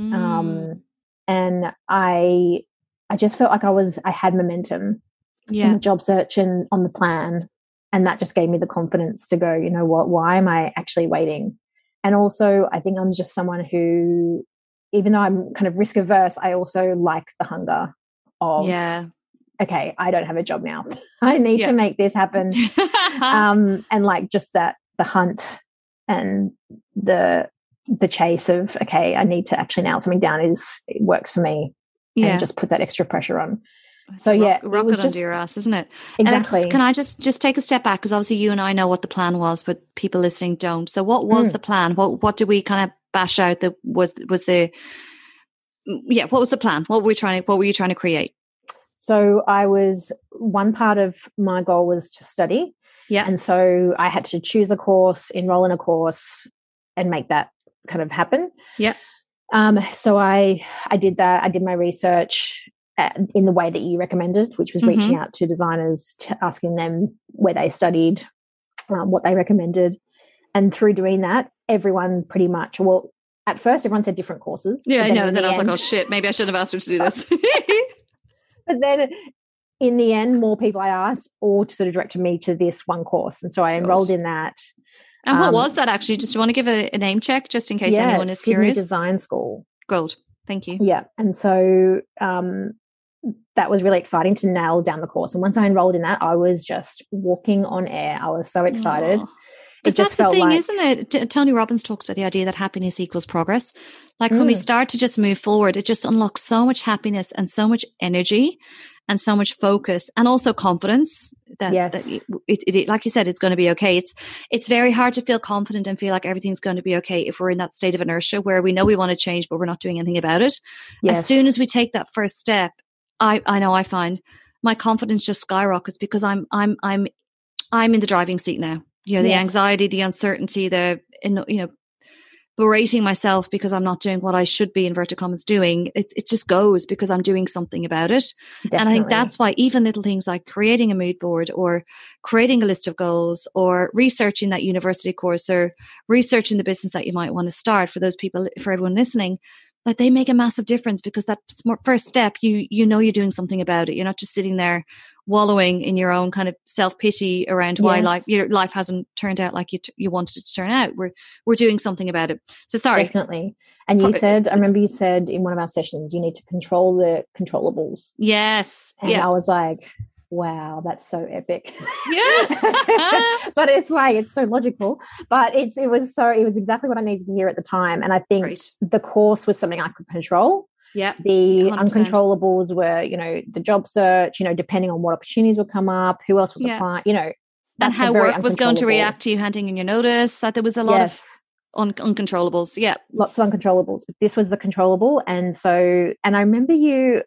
And I just felt like I had momentum in the job search and on the plan. And that just gave me the confidence to go, you know what, why am I actually waiting? And also, I think I'm just someone who, even though I'm kind of risk averse, I also like the hunger of, okay, I don't have a job now. I need to make this happen. And like just that, the hunt and the chase of, okay, I need to actually nail something down it works for me. And just put that extra pressure on. So rocket under your ass, isn't it? Exactly. And can I just take a step back, because obviously you and I know what the plan was, but people listening don't. So what was the plan? What did we kind of bash out that was the what was the plan? What were you trying to create? So one part of my goal was to study. Yeah. And so I had to choose a course, enroll in a course, and make that kind of happen. Yeah. So I did that. I did my research in the way that you recommended, which was reaching out to designers, asking them where they studied, what they recommended. And through doing that, everyone pretty much, well, at first everyone said different courses. Yeah, I know. Then I was like, oh shit, maybe I should have asked her to do this. But then in the end, more people I asked all sort of directed me to this one course. And so I enrolled in that. And what was that actually? Just want to give a name check just in case anyone is curious. Sydney Design School. Gold. Thank you. Yeah. And so that was really exciting to nail down the course. And once I enrolled in that, I was just walking on air. I was so excited. But that's the thing, isn't it? Tony Robbins talks about the idea that happiness equals progress. Like when we start to just move forward, it just unlocks so much happiness and so much energy and so much focus and also confidence that like you said, it's going to be okay. It's very hard to feel confident and feel like everything's going to be okay if we're in that state of inertia where we know we want to change, but we're not doing anything about it. Yes. As soon as we take that first step, I know I find my confidence just skyrockets because I'm in the driving seat now. You know, the anxiety, the uncertainty, berating myself because I'm not doing what I should be, inverted commas, doing. It just goes because I'm doing something about it. Definitely. And I think that's why even little things like creating a mood board or creating a list of goals or researching that university course or researching the business that you might want to start for those people, for everyone listening, like they make a massive difference because that first step, you know you're doing something about it. You're not just sitting there wallowing in your own kind of self-pity around why your life hasn't turned out like you wanted it to turn out. We're doing something about it. So sorry. Definitely. And you said, I remember you said in one of our sessions, you need to control the controllables. Yes. And I was like, wow, that's so epic. Yeah. But it's like, it's so logical, but it was exactly what I needed to hear at the time. And I think the course was something I could control. Yeah. The 100%. Uncontrollables were, the job search, depending on what opportunities would come up, who else was applying, and how work was going to react to you handing in your notice. That there was a lot of uncontrollables. Yeah. Lots of uncontrollables, but this was the controllable. And I remember you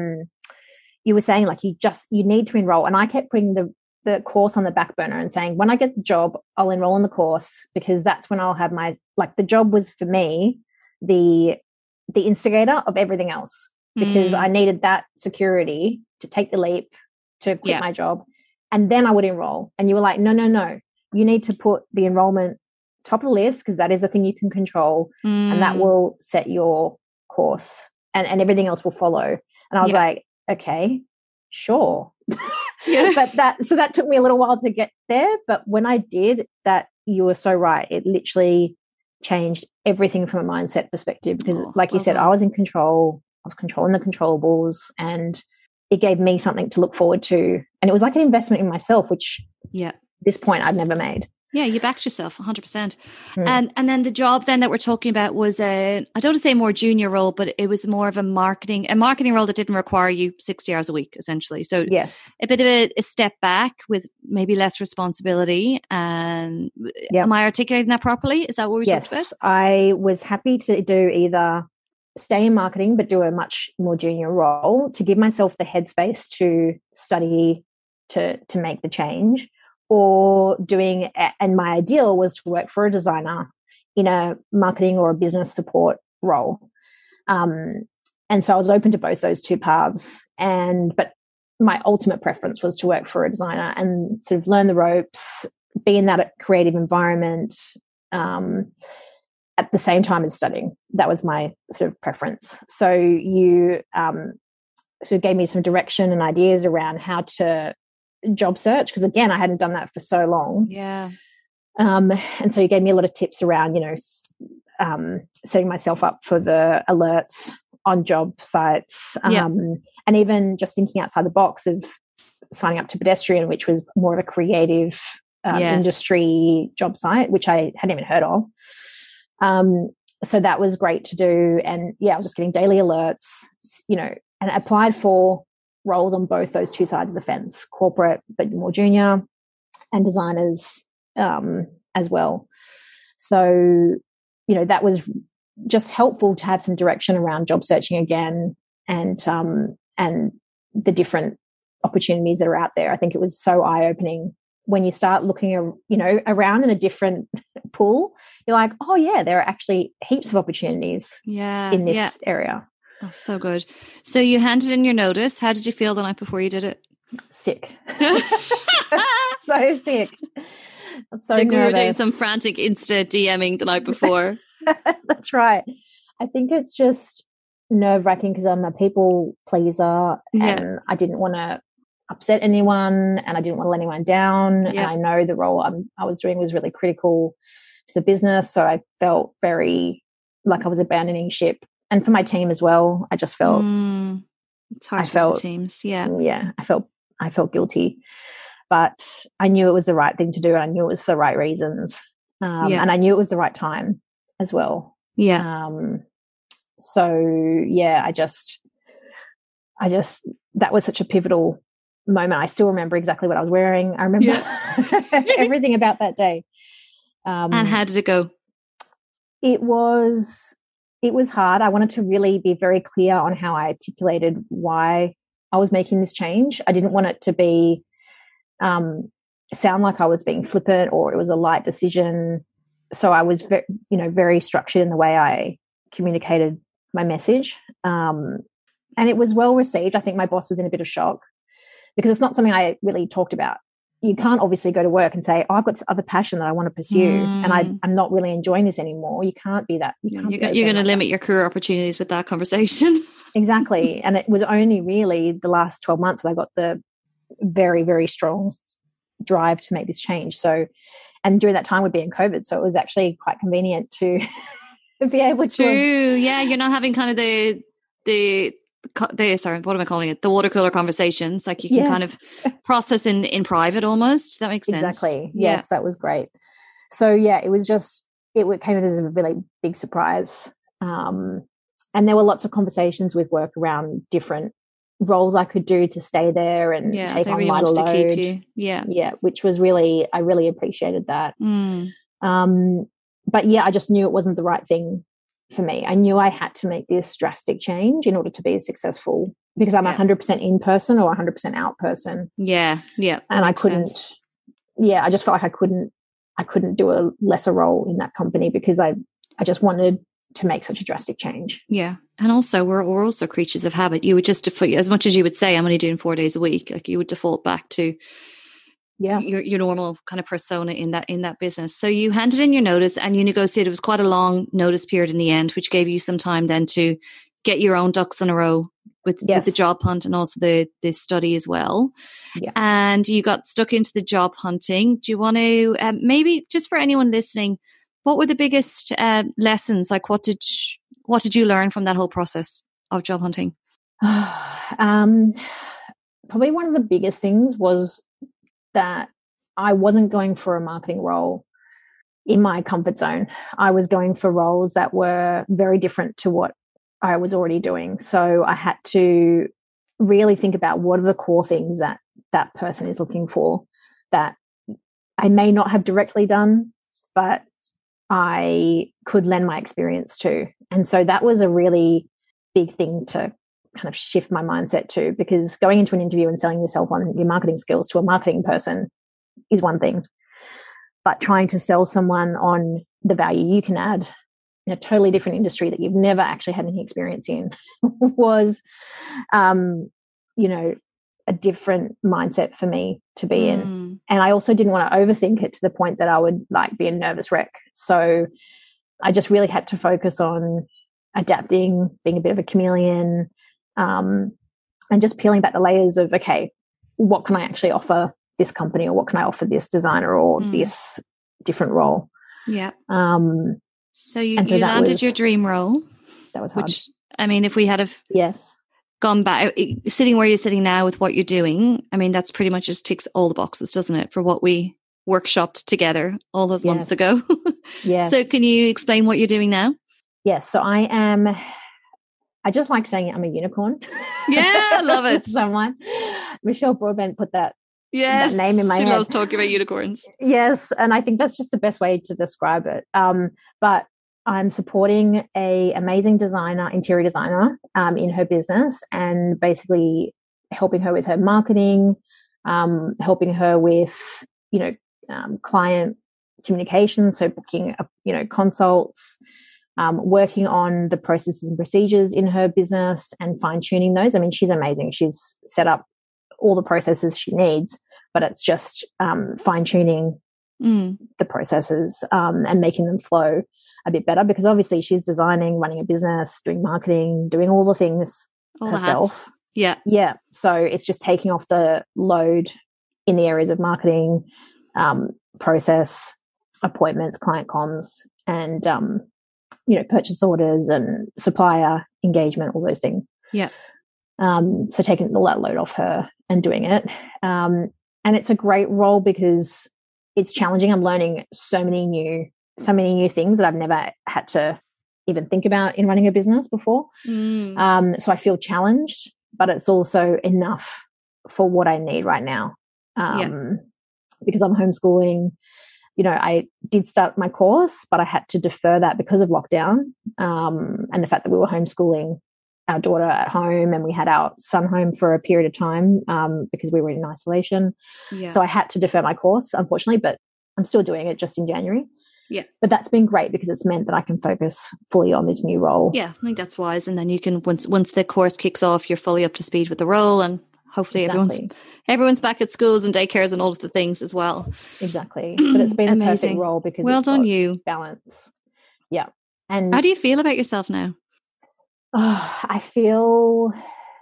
were saying like you need to enroll, and I kept putting the course on the back burner and saying, when I get the job, I'll enroll in the course because that's when I'll have the job was for me, the instigator of everything else, because I needed that security to take the leap, to quit my job, and then I would enroll. And you were like, no, you need to put the enrollment top of the list because that is the thing you can control and that will set your course and everything else will follow. And I was like, okay, sure. But that took me a little while to get there. But when I did that, you were so right. It literally changed everything from a mindset perspective because like you said, I was in control. I was controlling the controllables and it gave me something to look forward to. And it was like an investment in myself, which at this point I'd never made. Yeah, you backed yourself 100%. And then the job then that we're talking about was I don't want to say more junior role, but it was more of a marketing role that didn't require you 60 hours a week, essentially. So a bit of a step back with maybe less responsibility. And am I articulating that properly? Is that what we talked about? I was happy to do either stay in marketing, but do a much more junior role to give myself the headspace to study, to make the change. Or and my ideal was to work for a designer in a marketing or a business support role. And so I was open to both those two paths. But my ultimate preference was to work for a designer and sort of learn the ropes, be in that creative environment, at the same time as studying. That was my sort of preference. So you sort of gave me some direction and ideas around how to job search, because again, I hadn't done that for so long. Yeah. And so you gave me a lot of tips around, setting myself up for the alerts on job sites, and even just thinking outside the box of signing up to Pedestrian, which was more of a creative industry job site, which I hadn't even heard of. So that was great to do. And I was just getting daily alerts, and applied for roles on both those two sides of the fence, corporate, but more junior, and designers as well. So, that was just helpful to have some direction around job searching again, and the different opportunities that are out there. I think it was so eye-opening when you start looking, around in a different pool. You're like, oh yeah, there are actually heaps of opportunities in this area. Oh, so good. So you handed in your notice. How did you feel the night before you did it? Sick. So sick. So like nervous. We were doing some frantic Insta DMing the night before. That's right. I think it's just nerve-wracking because I'm a people pleaser, and I didn't want to upset anyone, and I didn't want to let anyone down. And I know the role I was doing was really critical to the business, so I felt very like I was abandoning ship. And for my team as well, I just felt it's hard for the teams. I felt guilty, but I knew it was the right thing to do, and I knew it was for the right reasons, and I knew it was the right time as well. So I just that was such a pivotal moment. I still remember exactly what I was wearing. I remember everything about that day. And how did it go? It was hard. I wanted to really be very clear on how I articulated why I was making this change. I didn't want it to be sound like I was being flippant or it was a light decision. So I was very structured in the way I communicated my message. And it was well received. I think my boss was in a bit of shock because it's not something I really talked about. You can't obviously go to work and say, I've got this other passion that I want to pursue and I'm not really enjoying this anymore. You can't be that. You're going to limit your career opportunities with that conversation. Exactly. And it was only really the last 12 months that I got the very, very strong drive to make this change. So, and during that time would be in COVID. So it was actually quite convenient to be able to. True. Yeah. You're not having kind of the sorry, what am I calling it? The water cooler conversations. Like you can kind of process in private almost. That makes sense. Exactly. Yes, that was great. So it was just, it came as a really big surprise. And there were lots of conversations with work around different roles I could do to stay there and take on lighter load. To keep you. Yeah, which was really, I really appreciated that. But I just knew it wasn't the right thing for me. I knew I had to make this drastic change in order to be successful because I'm 100% in person or 100% out person. Yeah. And I couldn't. I just felt like I couldn't do a lesser role in that company because I just wanted to make such a drastic change. Yeah. And also we're also creatures of habit. You would just default, as much as you would say I'm only doing 4 days a week, like you would default back to your normal kind of persona in that business. So you handed in your notice and you negotiated. It was quite a long notice period in the end, which gave you some time then to get your own ducks in a row with the job hunt and also the study as well. Yeah. And you got stuck into the job hunting. Do you want to maybe just for anyone listening, what were the biggest lessons? Like what did you learn from that whole process of job hunting? Probably one of the biggest things was that I wasn't going for a marketing role in my comfort zone. I was going for roles that were very different to what I was already doing. So I had to really think about what are the core things that that person is looking for that I may not have directly done, but I could lend my experience to. And so that was a really big thing to kind of shift my mindset to, because going into an interview and selling yourself on your marketing skills to a marketing person is one thing, but trying to sell someone on the value you can add in a totally different industry that you've never actually had any experience in was, a different mindset for me to be in. And I also didn't want to overthink it to the point that I would like be a nervous wreck. So I just really had to focus on adapting, being a bit of a chameleon, and just peeling back the layers of, okay, what can I actually offer this company, or what can I offer this designer or this different role? Yeah. So you landed your dream role. That was hard. Which, I mean, if we had yes, gone back, sitting where you're sitting now with what you're doing, I mean, that's pretty much just ticks all the boxes, doesn't it, for what we workshopped together all those months ago? Yes. So can you explain what you're doing now? Yes. So I just like saying I'm a unicorn. Yeah, I love it. Someone, Michelle Broadbent put that name in my head. She loves talking about unicorns. Yes. And I think that's just the best way to describe it. But I'm supporting a amazing interior designer, in her business, and basically helping her with her marketing, helping her with, client communication. So booking, consults, working on the processes and procedures in her business and fine tuning those. I mean, she's amazing. She's set up all the processes she needs, but it's just fine tuning the processes and making them flow a bit better, because obviously she's designing, running a business, doing marketing, doing all the things herself. Yeah. So it's just taking off the load in the areas of marketing, process, appointments, client comms, and purchase orders and supplier engagement, all those things. Yeah. So taking all that load off her and doing it. And it's a great role because it's challenging. I'm learning so many new things that I've never had to even think about in running a business before. So I feel challenged, but it's also enough for what I need right now. Because I'm homeschooling. I did start my course, but I had to defer that because of lockdown, and the fact that we were homeschooling our daughter at home, and we had our son home for a period of time because we were in isolation. So I had to defer my course, unfortunately, but I'm still doing it just in January. Yeah. But that's been great because it's meant that I can focus fully on this new role. Yeah, I think that's wise. And then you can, once the course kicks off, you're fully up to speed with the role, and hopefully everyone's back at schools and daycares and all of the things as well. Exactly. But it's been a perfect role because well done, you. Balance. Yeah. And how do you feel about yourself now? Oh, I feel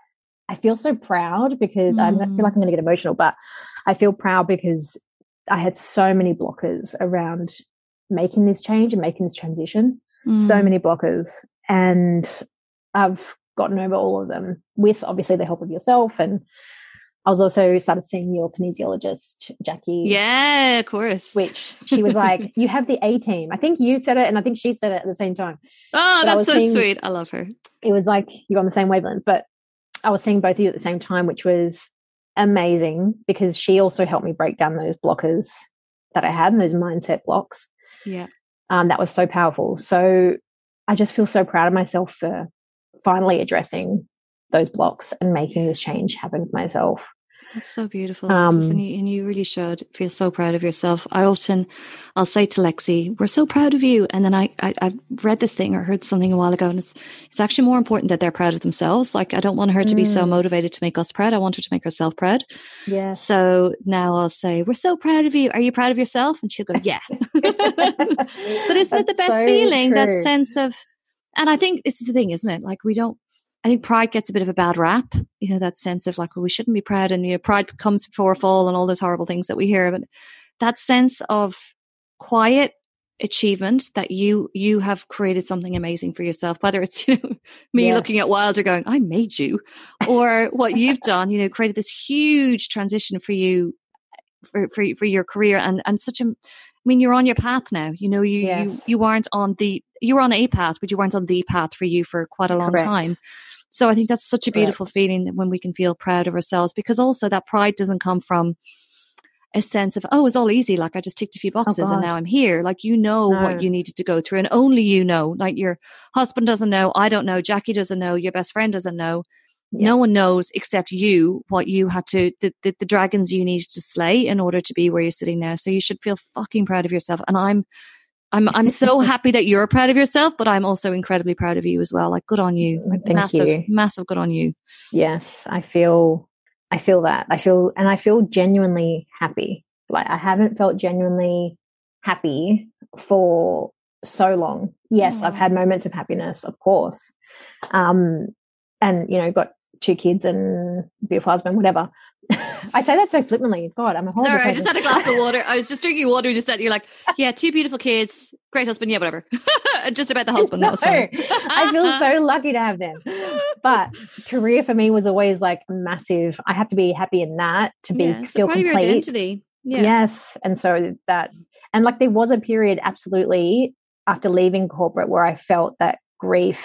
so proud because I feel like I'm going to get emotional, but I feel proud because I had so many blockers around making this change and making this transition. So many blockers, and I've gotten over all of them with obviously the help of yourself. And I was also started seeing your kinesiologist, Jackie. Yeah, of course. Which she was like, you have the A team. I think you said it, and I think she said it at the same time. Oh, that's so sweet. I love her. It was like you're on the same wavelength, but I was seeing both of you at the same time, which was amazing because she also helped me break down those blockers that I had and those mindset blocks. Yeah. That was so powerful. So I just feel so proud of myself for finally addressing those blocks and making this change happen for myself. That's so beautiful, Alexis, and you really should feel so proud of yourself. I'll say to Lexi, we're so proud of you. And then I read this thing or heard something a while ago, and it's actually more important that they're proud of themselves. Like, I don't want her to be so motivated to make us proud. I want her to make herself proud. Yeah. So now I'll say, we're so proud of you. Are you proud of yourself? And she'll go, yeah. But isn't it the best feeling? True. That sense of, and I think this is the thing, isn't it? Like, I think pride gets a bit of a bad rap, that sense of like, well, we shouldn't be proud, and pride comes before a fall and all those horrible things that we hear. But that sense of quiet achievement that you have created something amazing for yourself, whether it's me looking at Wilder going, I made you, or what you've done, created this huge transition for you for your career, and such a, I mean, you're on your path now. You weren't on you were on a path, but you weren't on the path for you for quite a long time. So I think that's such a beautiful feeling when we can feel proud of ourselves, because also that pride doesn't come from a sense of, oh, it's all easy. Like, I just ticked a few boxes and now I'm here. Like, what you needed to go through, and only like your husband doesn't know. I don't know. Jackie doesn't know. Your best friend doesn't know. Yeah. No one knows except you what you had to, the dragons you needed to slay in order to be where you're sitting now. So you should feel fucking proud of yourself. And I'm so happy that you're proud of yourself, but I'm also incredibly proud of you as well. Like, good on you. Like, massive good on you. Yes, I feel that. I feel genuinely happy. Like, I haven't felt genuinely happy for so long. Yes, I've had moments of happiness, of course. And, got 2 kids and beautiful husband, whatever. I say that so flippantly. God, I'm a horrible Sorry, person. I just had a glass of water. I was just drinking water just then. You're like, yeah, 2 beautiful kids, great husband. Yeah, whatever. Just about the husband. That was fine. I feel so lucky to have them. But career for me was always like massive. I have to be happy in that to feel part complete. Of your identity. Yeah. Yes. And so that, and like there was a period absolutely after leaving corporate where I felt that grief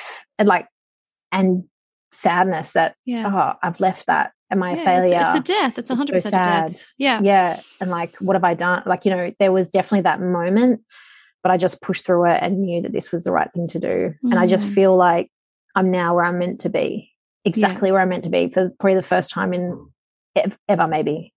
and sadness that, I've left that. Am I a failure? It's a death. It's 100% a death. Yeah. Yeah. And like, what have I done? Like, there was definitely that moment, but I just pushed through it and knew that this was the right thing to do. And I just feel like I'm now where I'm meant to be, exactly where I'm meant to be for probably the first time in ever, maybe.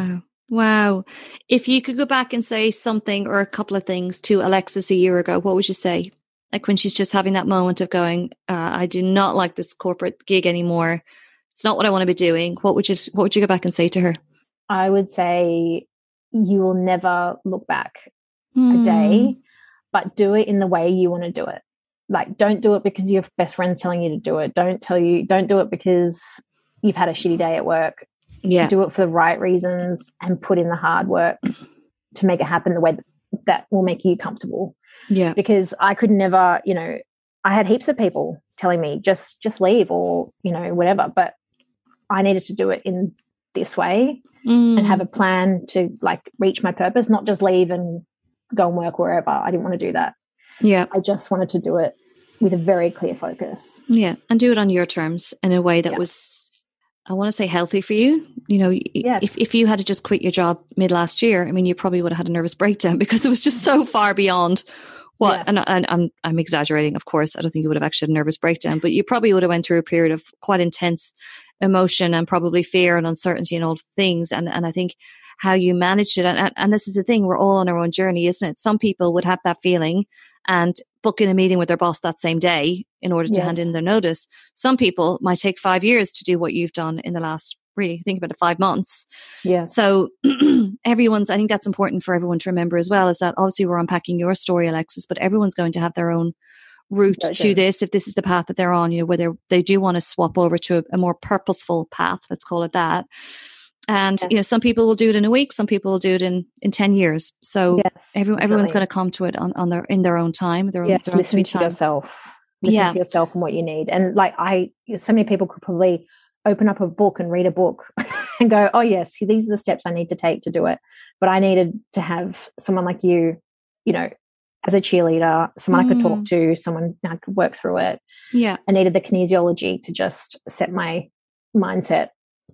Wow. If you could go back and say something or a couple of things to Alexis a year ago, what would you say? Like when she's just having that moment of going, I do not like this corporate gig anymore. It's not what I want to be doing. What would you go back and say to her? I would say you will never look back a day, but do it in the way you want to do it. Like, don't do it because your best friend's telling you to do it. Don't do it because you've had a shitty day at work. Yeah. Do it for the right reasons and put in the hard work to make it happen the way that will make you comfortable. Yeah. Because I could never, I had heaps of people telling me just leave or, whatever, but I needed to do it in this way and have a plan to like reach my purpose, not just leave and go and work wherever. I didn't want to do that. Yeah. I just wanted to do it with a very clear focus. Yeah. And do it on your terms in a way that was, I want to say, healthy for you. If you had to just quit your job mid last year, I mean, you probably would have had a nervous breakdown because it was just so far beyond what, and I'm exaggerating, of course. I don't think you would have actually had a nervous breakdown, but you probably would have went through a period of quite intense emotion and probably fear and uncertainty and all things. And I think how you managed it, and this is the thing, we're all on our own journey, isn't it? Some people would have that feeling and book in a meeting with their boss that same day in order to hand in their notice. Some people might take 5 years to do what you've done in the last, really think about it, 5 months. Yeah. So I think that's important for everyone to remember as well, is that obviously we're unpacking your story, Alexis, but everyone's going to have their own route to this, if this is the path that they're on, whether they do want to swap over to a more purposeful path, let's call it that. And, some people will do it in a week, some people will do it in 10 years. So everyone's going to come to it in their own time, their own listen to yourself. Listen to yourself and what you need. And like so many people could probably open up a book and read a book and go, oh yes, these are the steps I need to take to do it. But I needed to have someone like you, as a cheerleader, someone I could talk to, someone I could work through it. Yeah. I needed the kinesiology to just set my mindset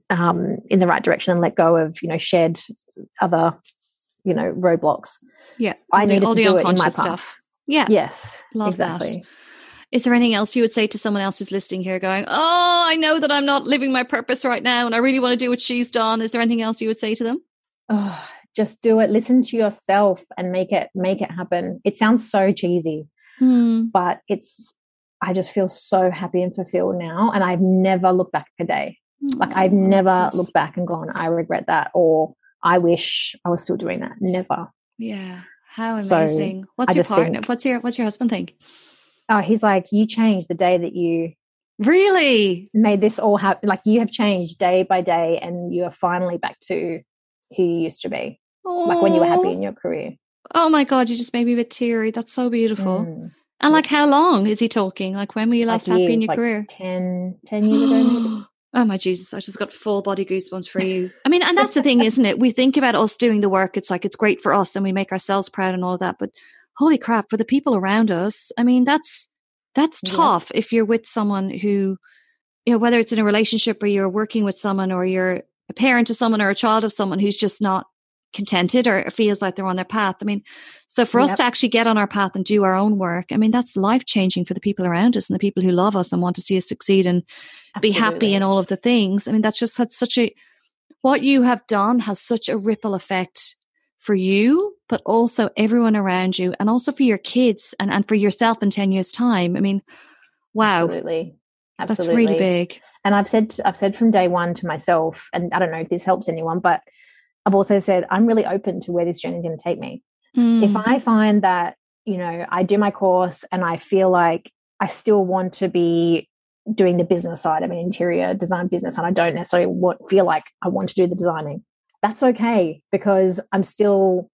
in the right direction and let go of, shared other, roadblocks. Yes. I needed all to the do it in my unconscious path. stuff. Yeah. Yes. Love exactly. that. Is there anything else you would say to someone else who's listening here going, oh, I know that I'm not living my purpose right now and I really want to do what she's done? Is there anything else you would say to them? Oh, just do it. Listen to yourself and make it happen. It sounds so cheesy, but I just feel so happy and fulfilled now. And I've never looked back a day. Like I've never looked back and gone, I regret that, or I wish I was still doing that. Never. Yeah. How amazing. So what's your partner? What's your husband think? Oh, he's like, you changed the day that you really made this all happen. Like you have changed day by day and you are finally back to who you used to be. Like when you were happy in your career. Oh my God, you just made me a bit teary. That's so beautiful. And like how long is he talking? Like when were you last happy in your career? 10 years ago maybe. Oh my Jesus, I just got full body goosebumps for you. I mean, and that's the thing, isn't it? We think about us doing the work. It's like, it's great for us and we make ourselves proud and all that. But holy crap, for the people around us, I mean, that's tough if you're with someone who, whether it's in a relationship or you're working with someone or you're a parent to someone or a child of someone who's just not contented or feels like they're on their path. I mean, so for us to actually get on our path and do our own work, I mean, that's life-changing for the people around us and the people who love us and want to see us succeed and be happy and all of the things. I mean, that's just had what you have done has such a ripple effect for you, but also everyone around you and also for your kids and for yourself in 10 years' time. I mean, wow. Absolutely. That's really big. And I've said from day one to myself, and I don't know if this helps anyone, but I've also said, I'm really open to where this journey is going to take me. If I find that I do my course and I feel like I still want to be doing the business side of an interior design business, and I don't necessarily feel like I want to do the designing. That's okay, because I'm still,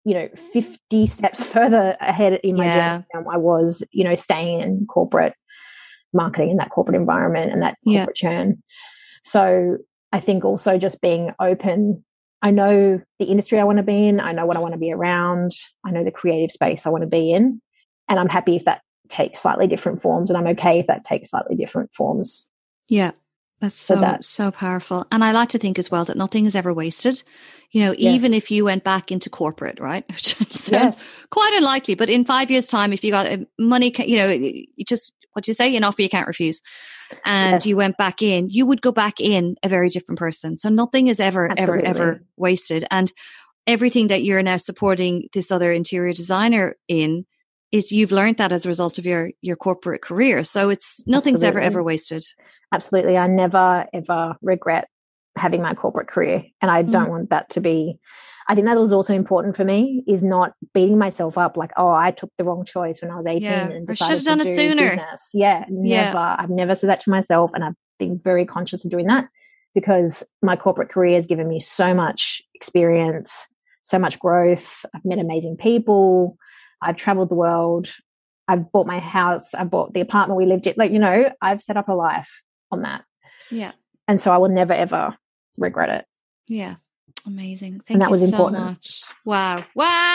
50 steps further ahead in my journey than I was, staying in corporate marketing, in that corporate environment and that corporate churn. So I think also just being open. I know the industry I want to be in. I know what I want to be around. I know the creative space I want to be in. And I'm happy if that takes slightly different forms. And I'm okay if that takes slightly different forms. Yeah. That's so powerful. And I like to think as well that nothing is ever wasted. Even if you went back into corporate, right? Which sounds quite unlikely, but in 5 years' time, if you got money, you just, what do you say? An offer you can't refuse. And you went back in, you would go back in a very different person. So nothing is ever wasted. And everything that you're now supporting this other interior designer in is you've learned that as a result of your corporate career. So nothing's ever wasted. Absolutely. I never, ever regret having my corporate career. And I don't want that to be, I think that was also important for me, is not beating myself up like, oh, I took the wrong choice when I was 18 and decided to do sooner. Business. Yeah, never. I've never said that to myself, and I've been very conscious of doing that, because my corporate career has given me so much experience, so much growth. I've met amazing people. I've traveled the world. I've bought my house. I bought the apartment we lived in. I've set up a life on that. Yeah. And so I will never, ever regret it. Yeah. Amazing. Thank you so much. Wow.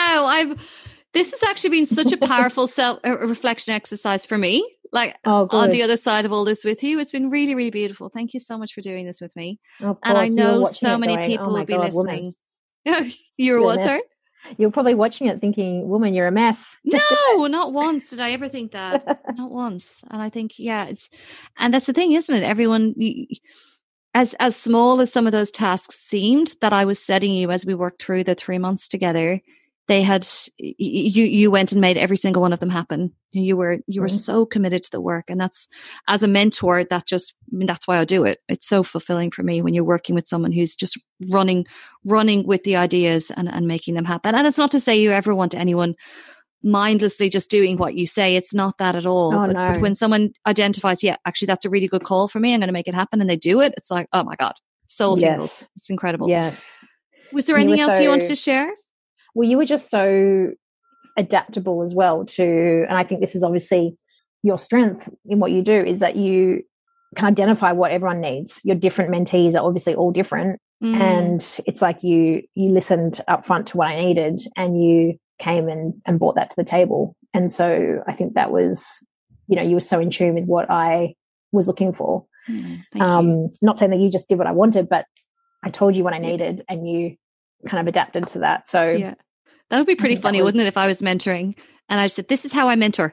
This has actually been such a powerful self-reflection exercise for me. Like on the other side of all this with you. It's been really, really beautiful. Thank you so much for doing this with me. Of course, and I know so many people will be listening. You're what, sir? You're probably watching it thinking, woman, you're a mess. No, not once did I ever think that. Not once. And I think, and that's the thing, isn't it? Everyone, as small as some of those tasks seemed that I was setting you as we worked through the 3 months together, you went and made every single one of them happen. You were so committed to the work. And that's, as a mentor, that's why I do it. It's so fulfilling for me when you're working with someone who's just running with the ideas and making them happen. And it's not to say you ever want anyone mindlessly just doing what you say. It's not that at all. But when someone identifies, actually, that's a really good call for me, I'm going to make it happen, and they do it, it's like, oh my God, soul tingles. It's incredible. Yes. Was there anything else you wanted to share? Well, you were just so adaptable as well and I think this is obviously your strength in what you do, is that you can identify what everyone needs. Your different mentees are obviously all different. And it's like you listened up front to what I needed, and you came and brought that to the table. And so I think that was, you were so in tune with what I was looking for. Thank you. Not saying that you just did what I wanted, but I told you what I needed, and you kind of adapted to that. So that would be pretty funny, wouldn't it, if I was mentoring and I said, this is how I mentor.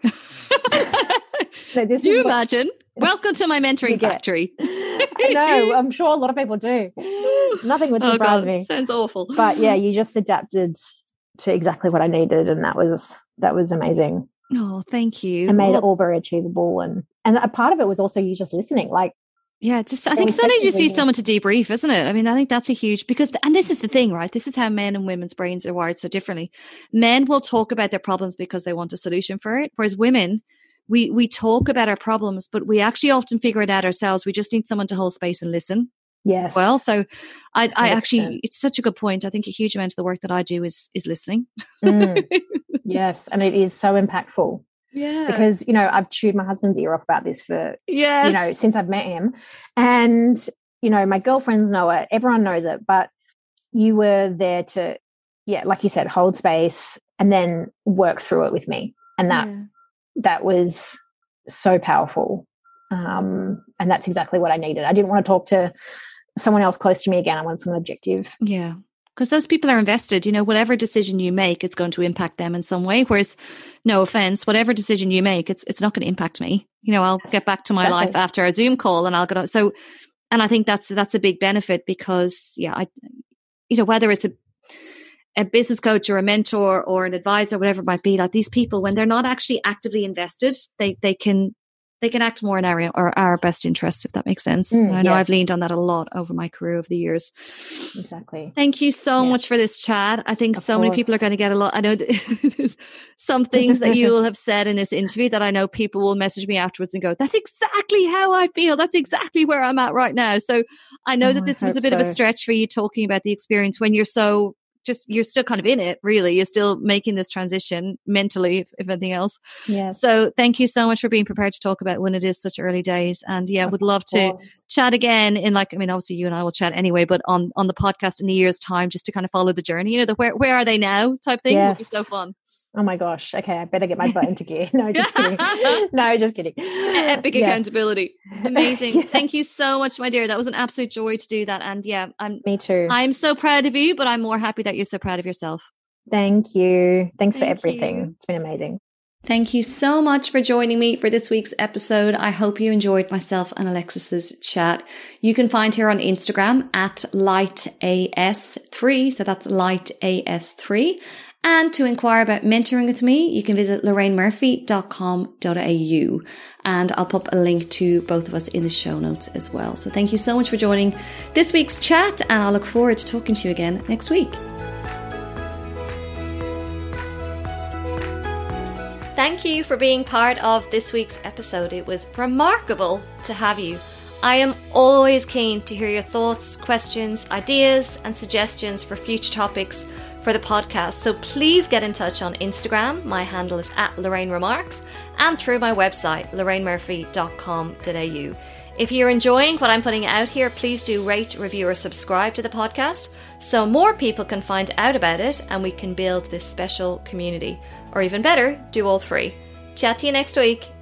You imagine? Welcome to my mentoring factory. I know. I'm sure a lot of people do. Nothing would surprise me. Sounds awful. But you just adapted to exactly what I needed, and that was amazing. Oh, thank you. And made it all very achievable, and a part of it was also you just listening. I think sometimes you just need someone to debrief, isn't it? I mean, I think that's a huge, and this is the thing, right? This is how men and women's brains are wired so differently. Men will talk about their problems because they want a solution for it, whereas women, we talk about our problems, but we actually often figure it out ourselves. We just need someone to hold space and listen. Yes. Well, so I actually, it's such a good point. I think a huge amount of the work that I do is listening. Yes. And it is so impactful. Yeah. Because, I've chewed my husband's ear off about this for, since I've met him. And, my girlfriends know it. Everyone knows it. But you were there to, like you said, hold space and then work through it with me. And that was so powerful. And that's exactly what I needed. I didn't want to talk to someone else close to me again. I wanted someone objective. Yeah. Because those people are invested, whatever decision you make, it's going to impact them in some way. Whereas, no offense, whatever decision you make, it's not going to impact me. I'll get back to my life after a Zoom call, and I'll get on. So, and I think that's a big benefit, because, whether it's a business coach or a mentor or an advisor, whatever it might be, like these people, when they're not actually actively invested, they can they can act more in our best interest, if that makes sense. I know I've leaned on that a lot over my career over the years. Exactly. Thank you so much for this chat. I think many people are going to get a lot. I know there's some things that you will have said in this interview that I know people will message me afterwards and go, that's exactly how I feel. That's exactly where I'm at right now. So I know that this was a bit of a stretch for you, talking about the experience when you're you're still kind of in it, really. You're still making this transition mentally, if anything else. Yes. So thank you so much for being prepared to talk about when it is such early days. And would love to chat again in obviously you and I will chat anyway, but on the podcast in a year's time, just to kind of follow the journey, the where are they now type thing. Would be so fun. Oh my gosh. Okay. I better get my butt into gear. No, just kidding. Epic accountability. Amazing. Thank you so much, my dear. That was an absolute joy to do that. And me too. I'm so proud of you, but I'm more happy that you're so proud of yourself. Thank you. Thanks for everything. It's been amazing. Thank you so much for joining me for this week's episode. I hope you enjoyed myself and Alexis's chat. You can find her on Instagram at lightas3. So that's lightas3. And to inquire about mentoring with me, you can visit lorrainemurphy.com.au, and I'll pop a link to both of us in the show notes as well. So thank you so much for joining this week's chat, and I'll look forward to talking to you again next week. Thank you for being part of this week's episode. It was remarkable to have you. I am always keen to hear your thoughts, questions, ideas, and suggestions for future topics for the podcast. So please get in touch on Instagram. My handle is @LorraineRemarks, and through my website, lorrainemurphy.com.au. If you're enjoying what I'm putting out here, please do rate, review, or subscribe to the podcast so more people can find out about it and we can build this special community. Or even better, do all three. Chat to you next week.